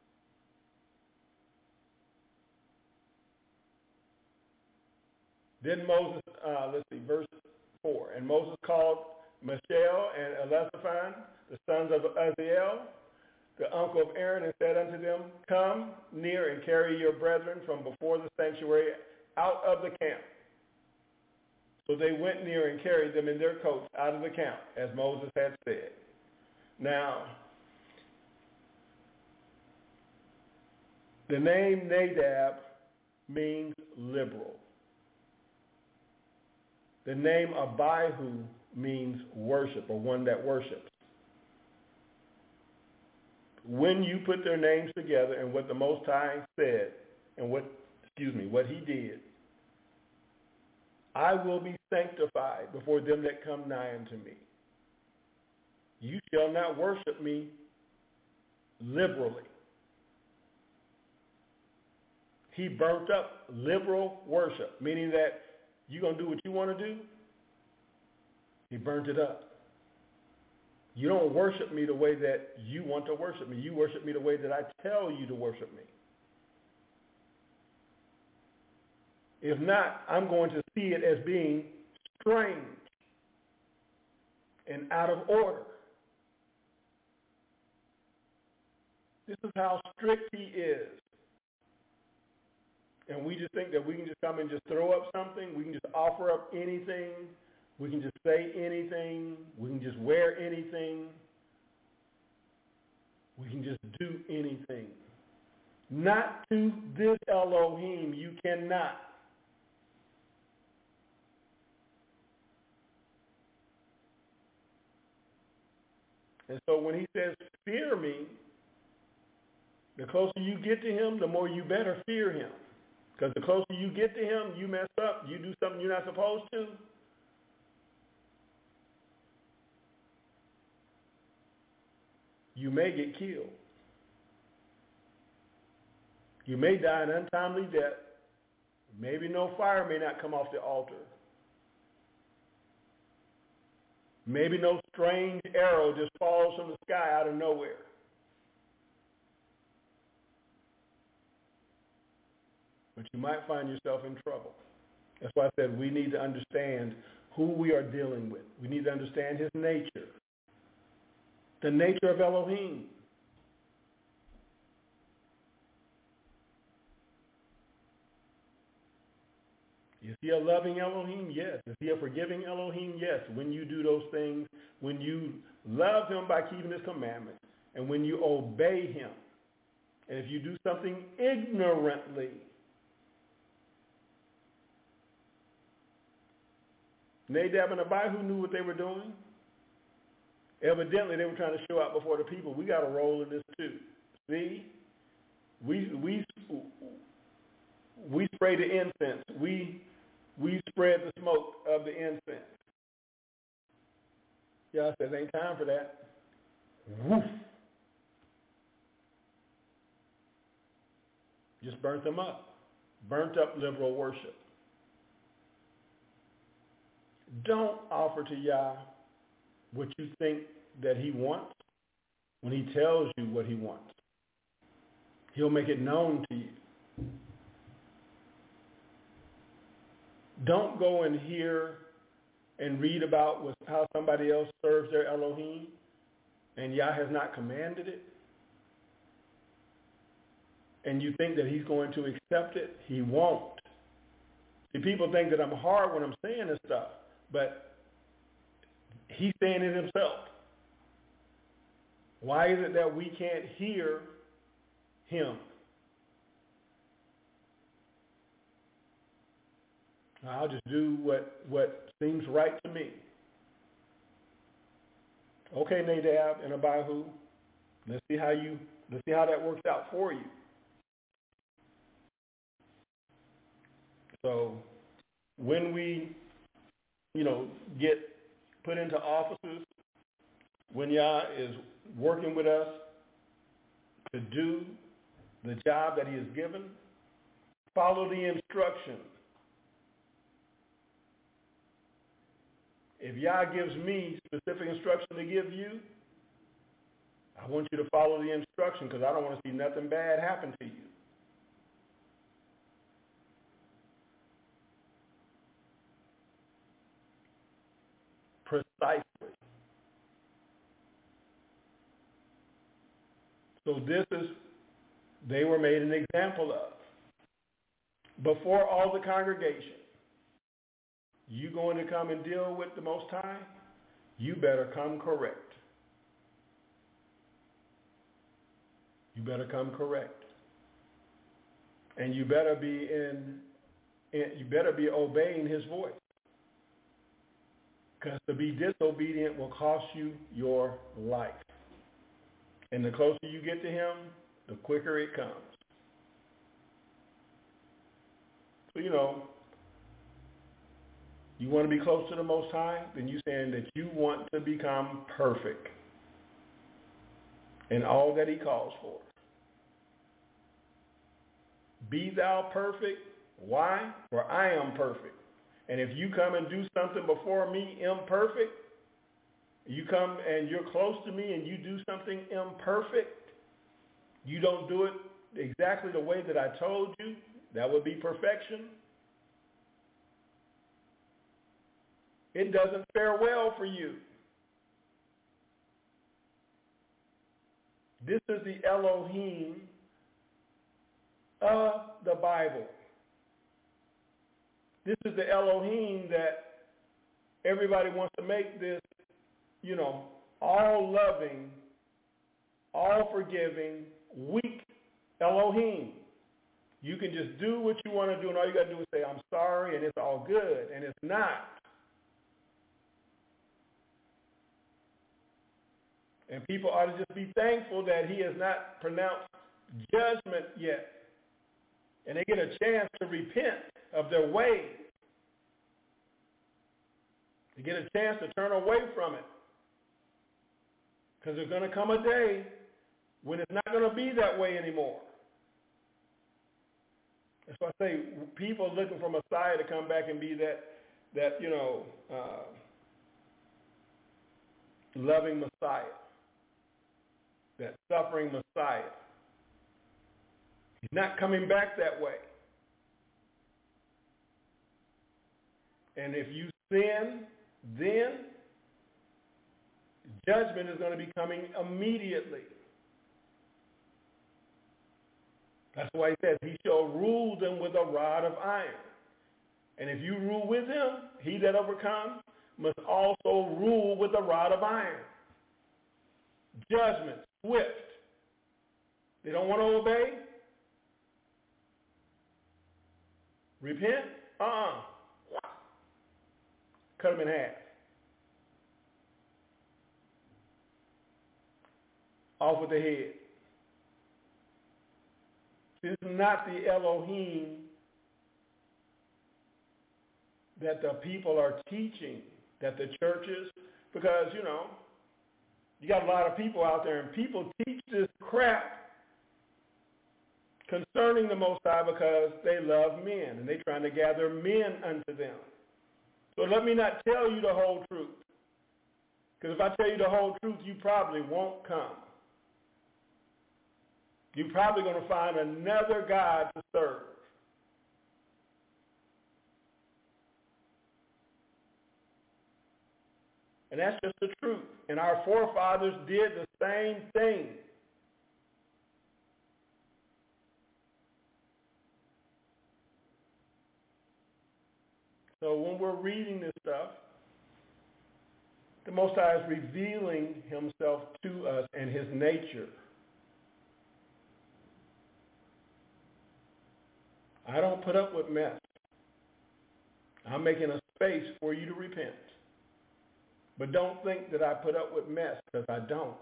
Then Moses, verse 4. And Moses called Mishael and Elizaphan, the sons of Uzziel, the uncle of Aaron, and said unto them, come near and carry your brethren from before the sanctuary out of the camp. So they went near and carried them in their coats out of the camp, as Moses had said. Now, the name Nadab means liberal. The name Abihu means worship, or one that worships. When you put their names together and what the Most High said and what he did, I will be sanctified before them that come nigh unto me. You shall not worship me liberally. He burnt up liberal worship, meaning that you're going to do what you want to do. He burnt it up. You don't worship me the way that you want to worship me. You worship me the way that I tell you to worship me. If not, I'm going to see it as being strange and out of order. This is how strict he is. And we just think that we can just come and just throw up something. We can just offer up anything. We can just say anything. We can just wear anything. We can just do anything. Not to this Elohim, you cannot. And so when he says, fear me, the closer you get to him, the more you better fear him. Because the closer you get to him, you mess up, you do something you're not supposed to. You may get killed. You may die an untimely death. Maybe no fire may not come off the altar. Maybe no strange arrow just falls from the sky out of nowhere. But you might find yourself in trouble. That's why I said we need to understand who we are dealing with. We need to understand his nature. The nature of Elohim. Is he a loving Elohim? Yes. Is he a forgiving Elohim? Yes. When you do those things, when you love him by keeping his commandments, and when you obey him, and if you do something ignorantly, Nadab and Abihu knew what they were doing. Evidently, they were trying to show out before the people. We got a role in this too. See, we spray the incense. We spread the smoke of the incense. Y'all said, ain't time for that. Woof. Just burnt them up. Burnt up liberal worship. Don't offer to Yah what you think that he wants when he tells you what he wants. He'll make it known to you. Don't go and hear and read about how somebody else serves their Elohim and Yah has not commanded it. And you think that he's going to accept it. He won't. See, people think that I'm hard when I'm saying this stuff, but he's saying it himself. Why is it that we can't hear him? I'll just do what seems right to me. Okay, Nadab and Abihu, let's see how that works out for you. So when we, get put into offices, when Yah is working with us to do the job that he has given, follow the instructions. if Yah gives me specific instruction to give you, I want you to follow the instruction because I don't want to see nothing bad happen to you. Precisely. So they were made an example of. Before all the congregation, you going to come and deal with the Most High, you better come correct. You better come correct. And you better be obeying his voice. Because to be disobedient will cost you your life. And the closer you get to him, the quicker it comes. So, you want to be close to the Most High, then you're saying that you want to become perfect in all that he calls for. Be thou perfect. Why? For I am perfect. And if you come and do something before me imperfect, you come and you're close to me and you do something imperfect, you don't do it exactly the way that I told you, that would be perfection. It doesn't fare well for you. This is the Elohim of the Bible. This is the Elohim that everybody wants to make this, all loving, all forgiving, weak Elohim. You can just do what you want to do, and all you got to do is say, I'm sorry, and it's all good, and it's not. And people ought to just be thankful that he has not pronounced judgment yet. And they get a chance to repent of their ways. They get a chance to turn away from it. Because there's going to come a day when it's not going to be that way anymore. That's why I say people are looking for Messiah to come back and be that loving Messiah. That suffering Messiah. He's not coming back that way. And if you sin, then judgment is going to be coming immediately. That's why he says, he shall rule them with a rod of iron. And if you rule with him, he that overcomes must also rule with a rod of iron. Judgment, swift. They don't want to obey? Repent? Cut them in half. Off with the head. This is not the Elohim that the people are teaching, that the churches, because, you got a lot of people out there, and people teach this crap concerning the Most High because they love men, and they're trying to gather men unto them. So let me not tell you the whole truth. Because if I tell you the whole truth, you probably won't come. You're probably going to find another God to serve. And that's just the truth. And our forefathers did the same thing. So when we're reading this stuff, the Most High is revealing himself to us and his nature. I don't put up with mess. I'm making a space for you to repent. But don't think that I put up with mess, because I don't.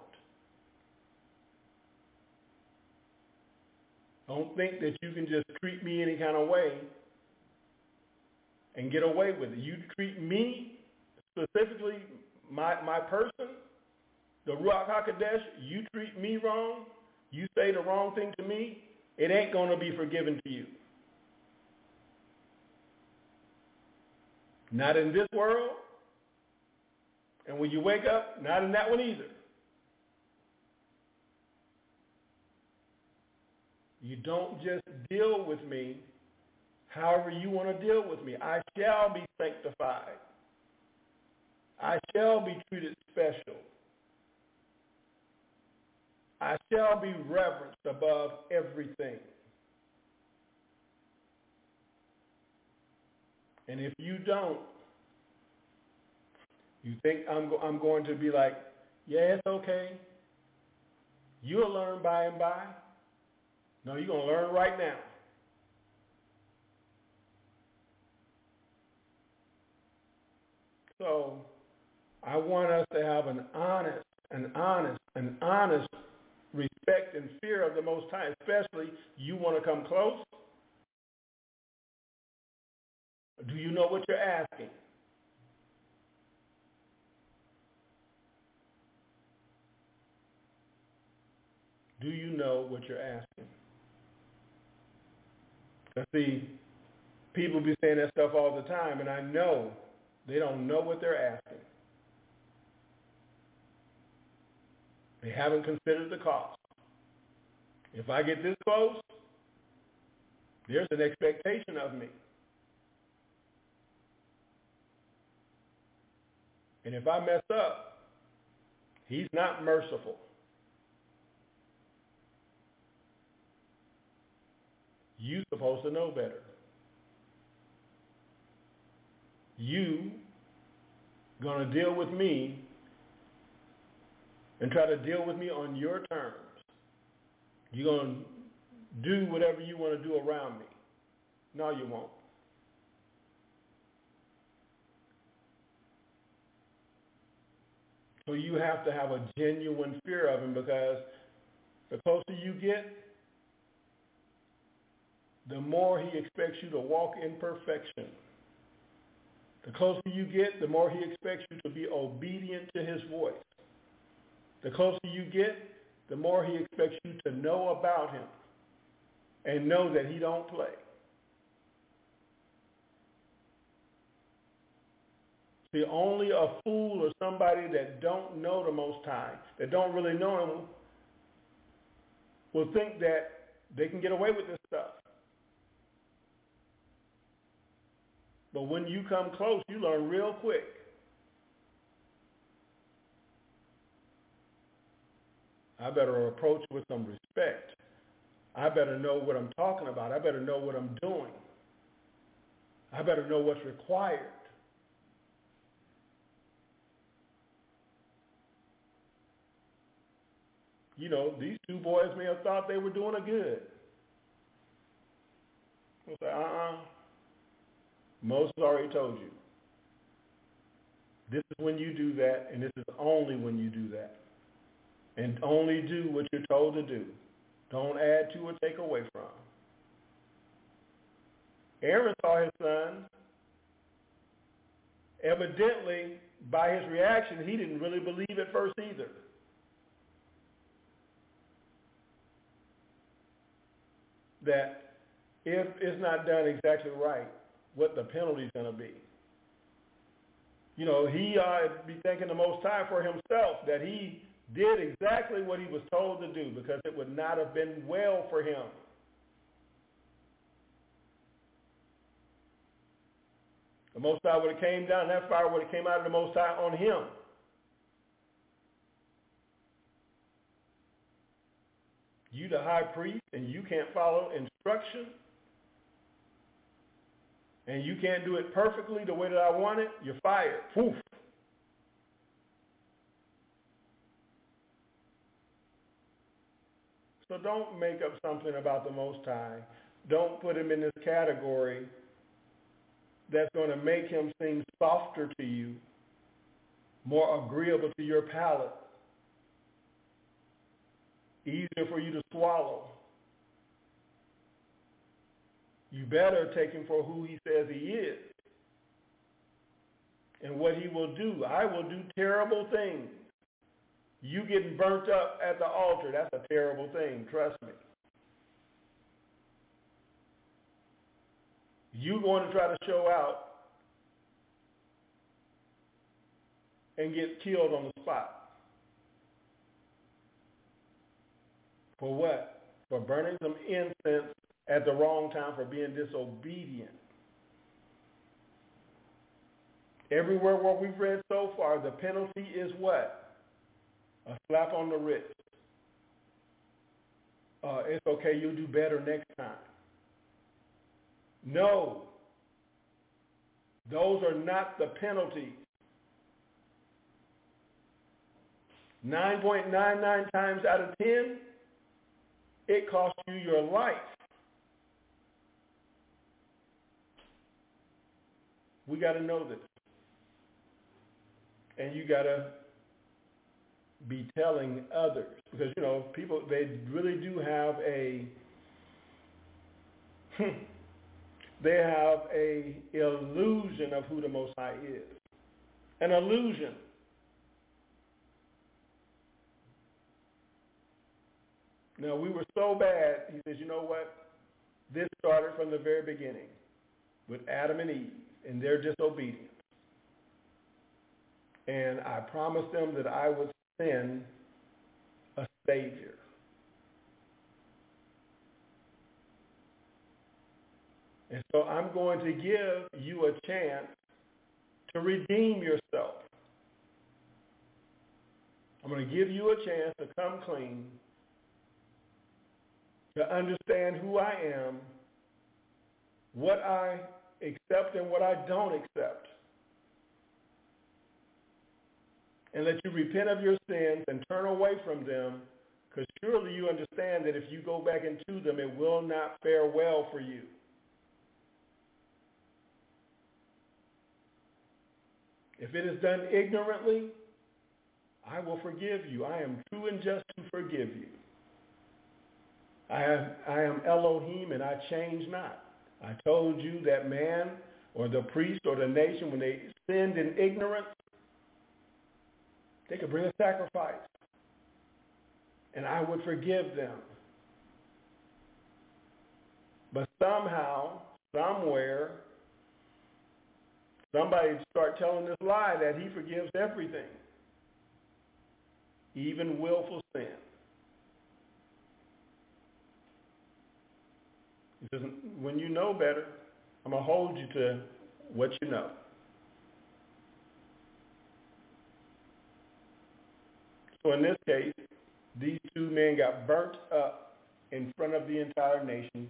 Don't think that you can just treat me any kind of way and get away with it. You treat me, specifically my person, the Ruach HaKodesh, you treat me wrong, you say the wrong thing to me, it ain't going to be forgiven to you. Not in this world, And when you wake up, not in that one either. You don't just deal with me however you want to deal with me. I shall be sanctified. I shall be treated special. I shall be reverenced above everything. And if you don't, you think I'm going to be like, yeah, it's okay. You'll learn by and by. No, you're going to learn right now. So I want us to have an honest respect and fear of the Most High, especially you want to come close. Do you know what you're asking? Do you know what you're asking? See, people be saying that stuff all the time, and I know they don't know what they're asking. They haven't considered the cost. If I get this close, there's an expectation of me. And if I mess up, he's not merciful. You're supposed to know better. You going to deal with me and try to deal with me on your terms. You're going to do whatever you want to do around me. No, you won't. So you have to have a genuine fear of him, because the closer you get, the more he expects you to walk in perfection. The closer you get, the more he expects you to be obedient to his voice. The closer you get, the more he expects you to know about him and know that he don't play. See, only a fool or somebody that don't know the Most High, that don't really know him, will think that they can get away with this stuff. But when you come close, you learn real quick. I better approach with some respect. I better know what I'm talking about. I better know what I'm doing. I better know what's required. You know, these two boys may have thought they were doing a good. I'll say, Moses already told you. This is when you do that, and this is only when you do that. And only do what you're told to do. Don't add to or take away from. Aaron saw his son. Evidently, by his reaction, he didn't really believe at first either. That if it's not done exactly right, what the penalty's going to be. You know, he ought to be thanking the Most High for himself that he did exactly what he was told to do, because it would not have been well for him. The Most High would have came down, that fire would have came out of the Most High on him. You the high priest, and you can't follow instruction, and you can't do it perfectly the way that I want it, you're fired. Poof. So don't make up something about the Most High. Don't put him in this category that's going to make him seem softer to you, more agreeable to your palate, easier for you to swallow. You better take him for who he says he is and what he will do. I will do terrible things. You getting burnt up at the altar, that's a terrible thing, trust me. You going to try to show out and get killed on the spot. For what? For burning some incense at the wrong time, for being disobedient. Everywhere where we've read so far, the penalty is what? A slap on the wrist. It's okay, you'll do better next time. No. Those are not the penalties. 9.99 times out of 10, it costs you your life. We got to know this. And you got to be telling others. Because, people, they really do have they have a illusion of who the Most High is. An illusion. Now, we were so bad, he says, you know what? This started from the very beginning with Adam and Eve and their disobedience. And I promised them that I would send a Savior. And so I'm going to give you a chance to redeem yourself. I'm going to give you a chance to come clean, to understand who I am, what I accept and what I don't accept. And let you repent of your sins and turn away from them, because surely you understand that if you go back into them, it will not fare well for you. If it is done ignorantly, I will forgive you. I am true and just to forgive you. I am Elohim, and I change not. I told you that man or the priest or the nation, when they sinned in ignorance, they could bring a sacrifice, and I would forgive them. But somehow, somewhere, somebody start telling this lie that he forgives everything, even willful sin. He says, when you know better, I'm going to hold you to what you know. So in this case, these two men got burnt up in front of the entire nation.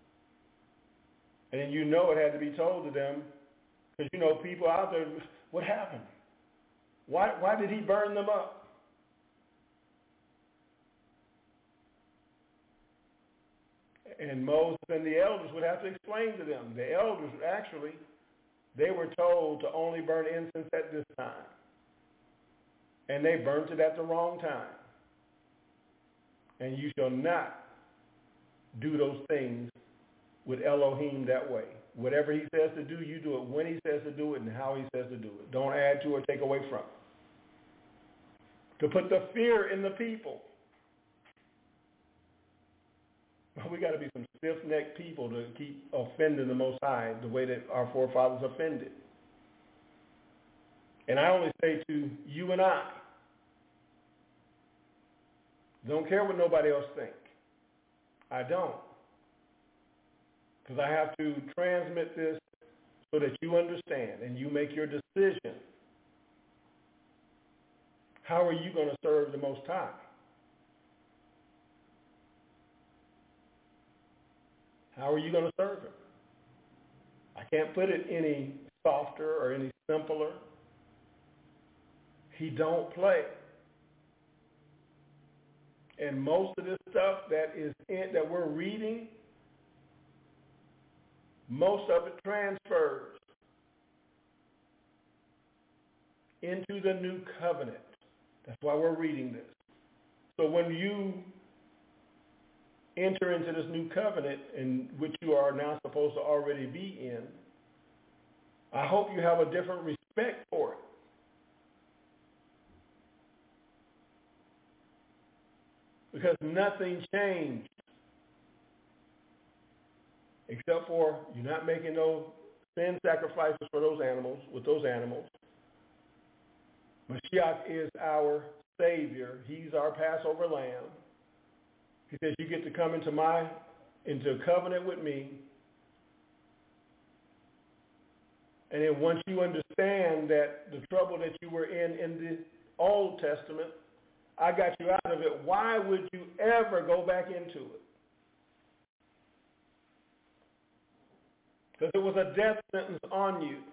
And it had to be told to them, because, people out there, what happened? Why did he burn them up? And Moses and the elders would have to explain to them. The elders, actually, they were told to only burn incense at this time. And they burnt it at the wrong time. And you shall not do those things with Elohim that way. Whatever he says to do, you do it when he says to do it and how he says to do it. Don't add to or take away from it. To put the fear in the people. We got to be some stiff-necked people to keep offending the Most High the way that our forefathers offended. And I only say to you and I, don't care what nobody else thinks. I don't. Because I have to transmit this so that you understand and you make your decision. How are you going to serve the Most High? How are you going to serve him? I can't put it any softer or any simpler. He don't play. And most of this stuff that we're reading, most of it transfers into the new covenant. That's why we're reading this. So when you enter into this new covenant in which you are now supposed to already be in, I hope you have a different respect for it. Because nothing changed. Except for you're not making no sin sacrifices for those animals, with those animals. Mashiach is our Savior. He's our Passover lamb. He says, you get to come into covenant with me. And then once you understand that the trouble that you were in the Old Testament, I got you out of it, why would you ever go back into it? Because it was a death sentence on you.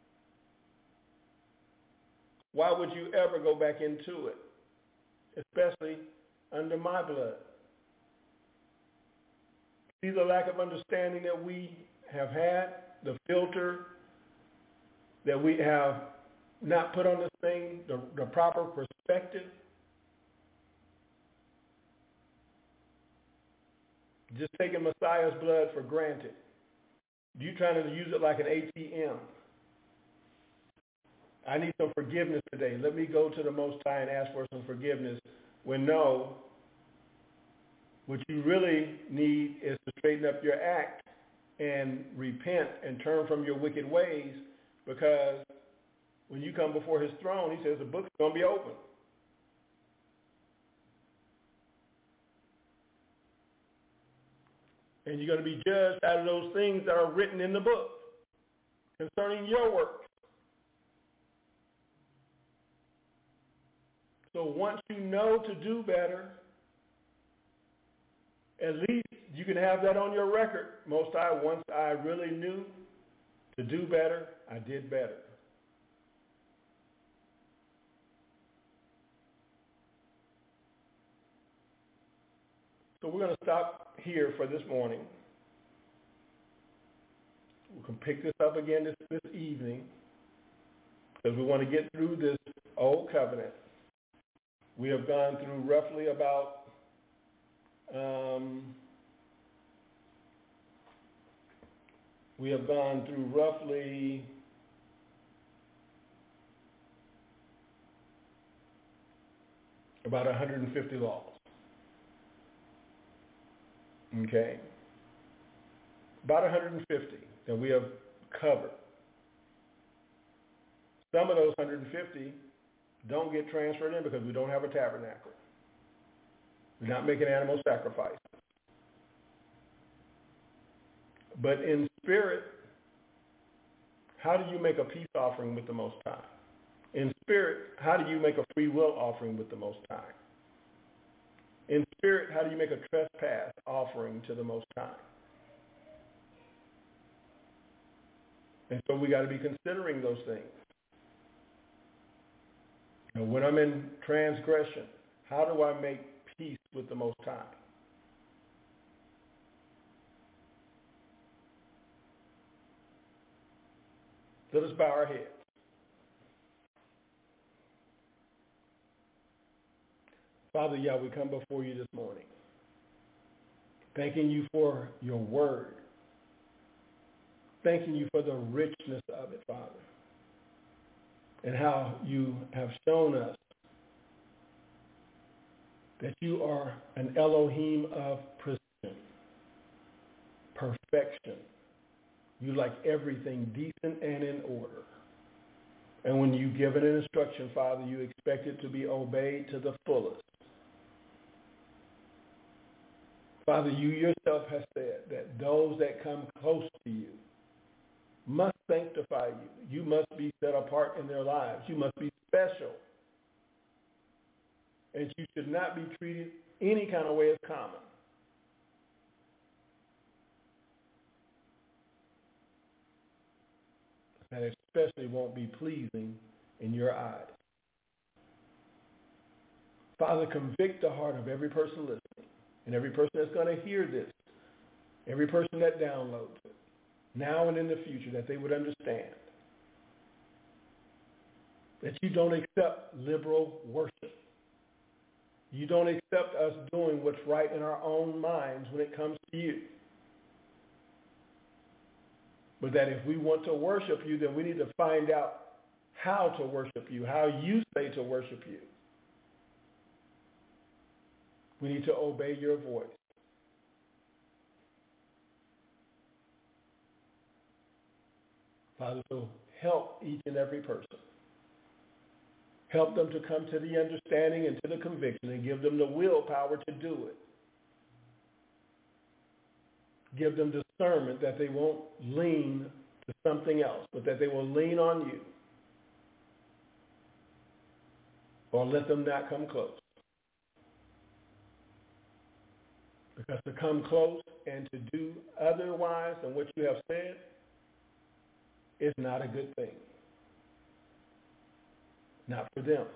Why would you ever go back into it? Especially under my blood. See the lack of understanding that we have had, the filter that we have not put on this thing, the proper perspective. Just taking Messiah's blood for granted. You trying to use it like an ATM. I need some forgiveness today. Let me go to the Most High and ask for some forgiveness. When no, what you really need is to straighten up your act and repent and turn from your wicked ways, because when you come before his throne, he says the book's going to be open. And you're going to be judged out of those things that are written in the book concerning your work. So once you know to do better, at least you can have that on your record. Most High, once I really knew to do better, I did better. So we're going to stop here for this morning. We can pick this up again this evening, because we want to get through this old covenant. We have gone through roughly about about 150 laws. Okay? About 150 that we have covered. Some of those 150 don't get transferred in because we don't have a tabernacle. We're not making animal sacrifices. But in spirit, how do you make a peace offering with the Most High? In spirit, how do you make a free will offering with the Most High? In spirit, how do you make a trespass offering to the Most High? And so we got to be considering those things. And when I'm in transgression, how do I make peace with the Most High? Let us bow our heads. Father, Yah, we come before you this morning, thanking you for your word, thanking you for the richness of it, Father, and how you have shown us that you are an Elohim of precision, perfection. You like everything decent and in order. And when you give an instruction, Father, you expect it to be obeyed to the fullest. Father, you yourself have said that those that come close to you must sanctify you. You must be set apart in their lives. You must be special. And you should not be treated any kind of way as common. And especially won't be pleasing in your eyes. Father, convict the heart of every person listening, and every person that's going to hear this, every person that downloads it, now and in the future, that they would understand that you don't accept liberal worship. You don't accept us doing what's right in our own minds when it comes to you. But that if we want to worship you, then we need to find out how to worship you, how you say to worship you. We need to obey your voice. Father, so help each and every person. Help them to come to the understanding and to the conviction, and give them the willpower to do it. Give them discernment that they won't lean to something else, but that they will lean on you. Or let them not come close. Because to come close and to do otherwise than what you have said is not a good thing. Not for them.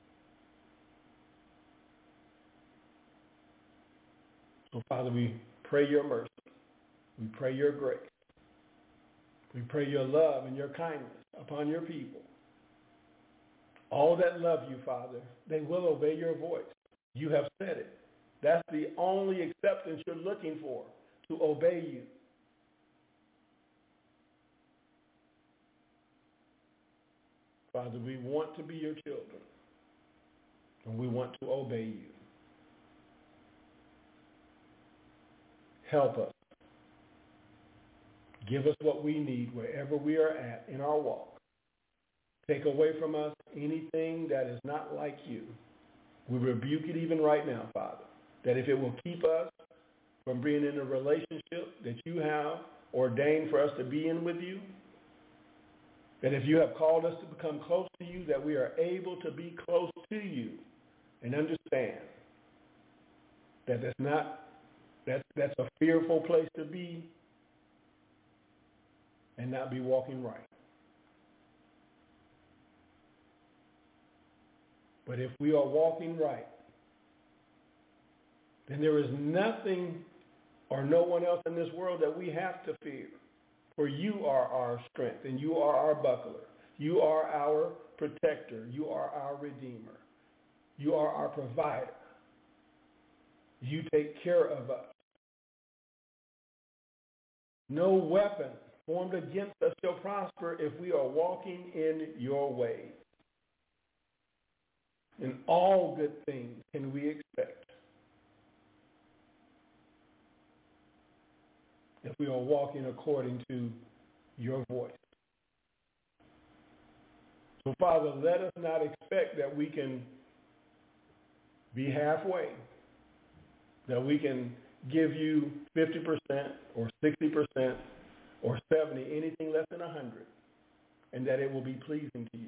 So, Father, we pray your mercy. We pray your grace. We pray your love and your kindness upon your people. All that love you, Father, they will obey your voice. You have said it. That's the only acceptance you're looking for, to obey you. Father, we want to be your children, and we want to obey you. Help us. Give us what we need wherever we are at in our walk. Take away from us anything that is not like you. We rebuke it even right now, Father, that if it will keep us from being in a relationship that you have ordained for us to be in with you, that if you have called us to become close to you, that we are able to be close to you and understand that that's a fearful place to be and not be walking right. But if we are walking right, then there is nothing or no one else in this world that we have to fear. For you are our strength, and you are our buckler. You are our protector. You are our redeemer. You are our provider. You take care of us. No weapon formed against us shall prosper if we are walking in your ways. And all good things can we expect if we are walking according to your voice. So, Father, let us not expect that we can be halfway, that we can give you 50% or 60% or 70%, anything less than 100%, and that it will be pleasing to you.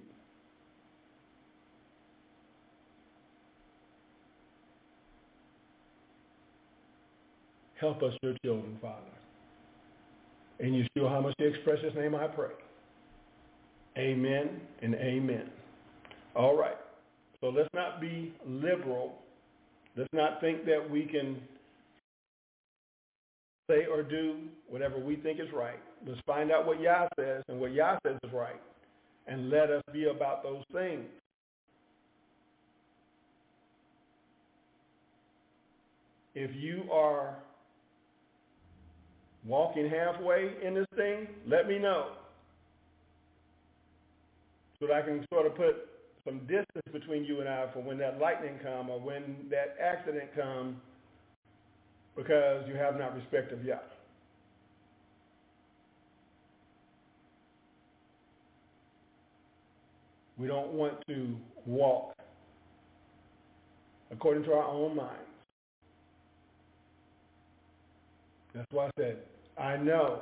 Help us, your children, Father. In Yeshua HaMashiach's precious name I pray. Amen and amen. All right. So let's not be liberal. Let's not think that we can say or do whatever we think is right. Let's find out what Yah says and what Yah says is right. And let us be about those things. If you are walking halfway in this thing, let me know so that I can sort of put some distance between you and I for when that lightning comes or when that accident comes, because you have not respect of Yah. We don't want to walk according to our own minds. That's why I said, I know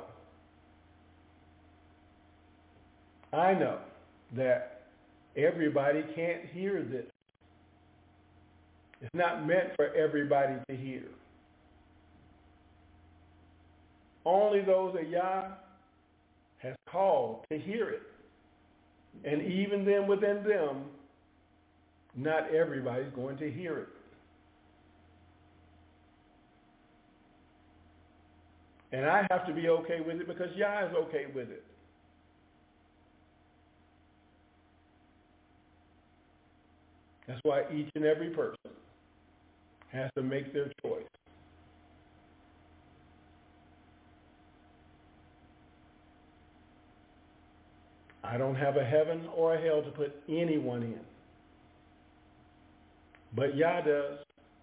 that everybody can't hear this. It's not meant for everybody to hear. Only those that Yah has called to hear it. And even then within them, not everybody's going to hear it. And I have to be okay with it because Yah is okay with it. That's why each and every person has to make their choice. I don't have a heaven or a hell to put anyone in. But Yah does.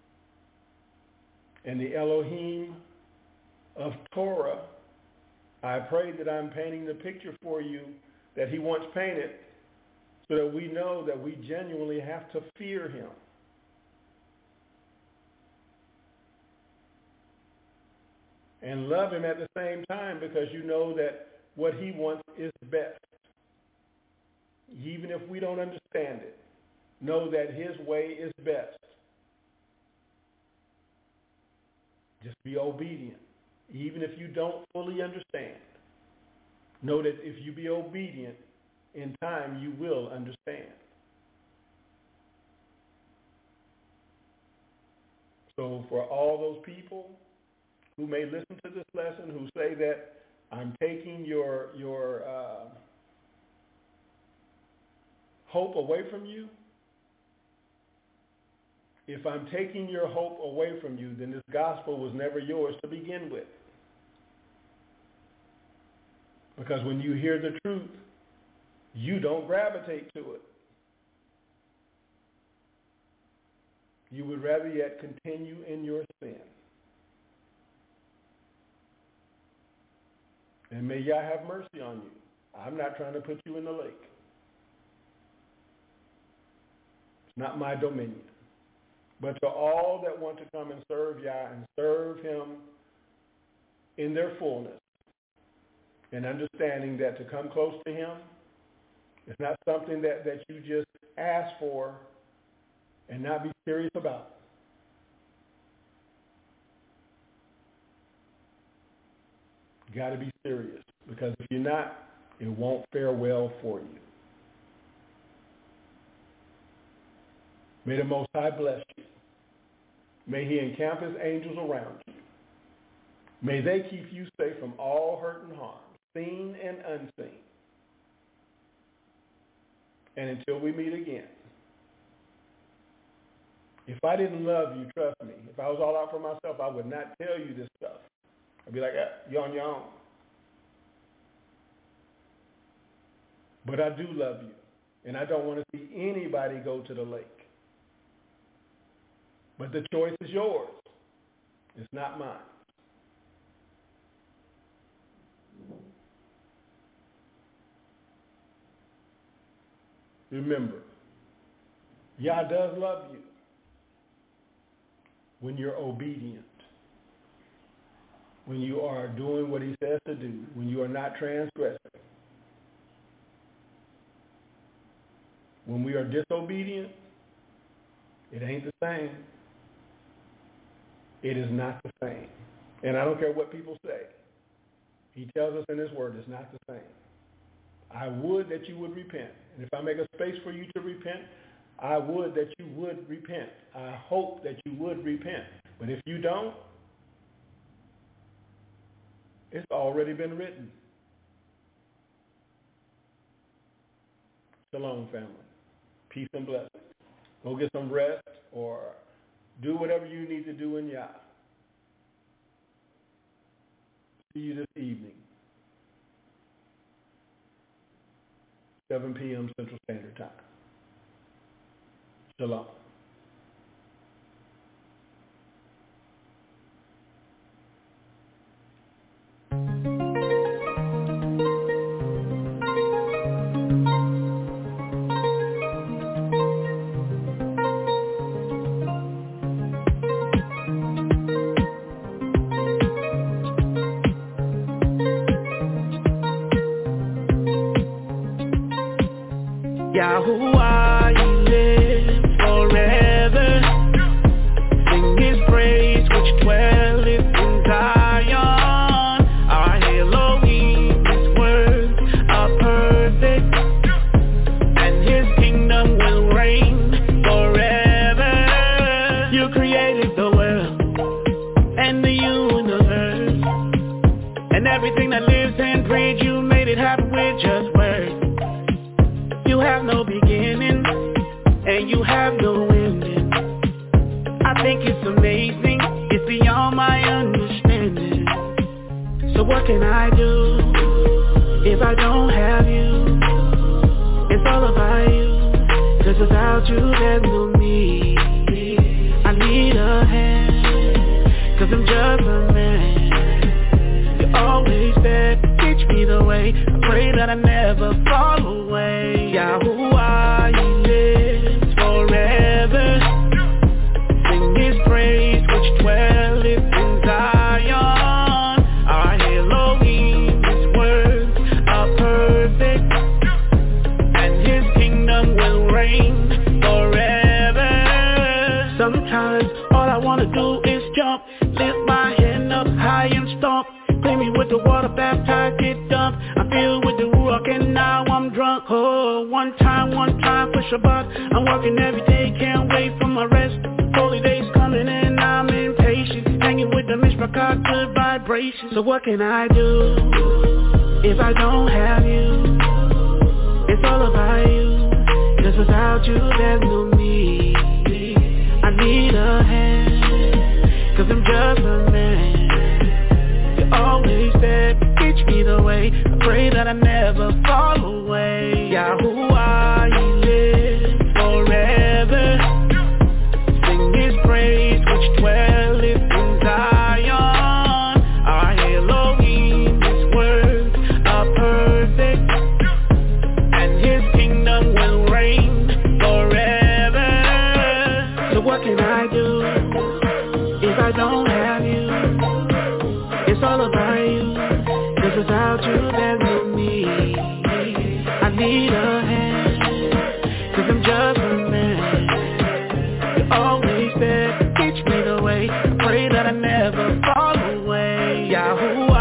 And the Elohim of Torah, I pray that I'm painting the picture for you that he once painted so that we know that we genuinely have to fear him. And love him at the same time, because you know that what he wants is best. Even if we don't understand it, know that his way is best. Just be obedient. Even if you don't fully understand, know that if you be obedient, in time you will understand. So for all those people who may listen to this lesson, who say that I'm taking your hope away from you, if I'm taking your hope away from you, then this gospel was never yours to begin with. Because when you hear the truth, you don't gravitate to it. You would rather yet continue in your sin. And may Yah have mercy on you. I'm not trying to put you in the lake. It's not my dominion. But to all that want to come and serve Yah and serve him in their fullness, and understanding that to come close to him, it's not something that you just ask for and not be serious about. You got to be serious, because if you're not, it won't fare well for you. May the Most High bless you. May he encamp his angels around you. May they keep you safe from all hurt and harm, seen and unseen. And until we meet again, if I didn't love you, trust me, if I was all out for myself, I would not tell you this stuff. I'd be like, you're on your own. But I do love you, and I don't want to see anybody go to the lake. But the choice is yours. It's not mine. Remember, Yah does love you when you're obedient, when you are doing what he says to do, when you are not transgressing. When we are disobedient, it ain't the same. It is not the same. And I don't care what people say. He tells us in his word it's not the same. I would that you would repent. And if I make a space for you to repent, I would that you would repent. I hope that you would repent. But if you don't, it's already been written. Shalom, family. Peace and blessings. Go get some rest or do whatever you need to do in Yah. See you this evening, 7 p.m. Central Standard Time. Shalom. Yahuwah, he lives forever. Sing his praise which dwelleth in Zion. Our Elohim, his words are perfect, and his kingdom will reign forever. You created the world and the universe, and everything that lives and breathes. You made it happen with just words. You have no beginning, and you have no ending. I think it's amazing, it's beyond my understanding. So what can I do if I don't have you? It's all about you, 'cause without you there's no me. I need a hand, 'cause I'm just a man. You're always there, teach me the way. I pray that I never fall away. Yahuwah. words. All I wanna do is jump, lift my hand up high and stomp. Clean me with the water, baptized, get dumped. I feel with the Ruach and now I'm drunk. Oh, one time for Shabbat. I'm working every day, can't wait for my rest. Holy days coming and I'm impatient. Hanging with the Mishpachah, good vibrations. So what can I do if I don't have you? It's all about you, 'cause without you there's no me. I need a hand, 'cause I'm just a man. You always said, teach me the way. I pray that I never fall away. Yahuwah, you live forever. Sing his praise which dwelleth in Zion. Our Elohim, his words are perfect, and his kingdom will reign forever. So what can I do if I don't have you? It's all about you, 'cause without you there's no me. I need a hand, 'cause I'm just a man. You always said, teach me the way. I pray that I never fall away. Yahuwah.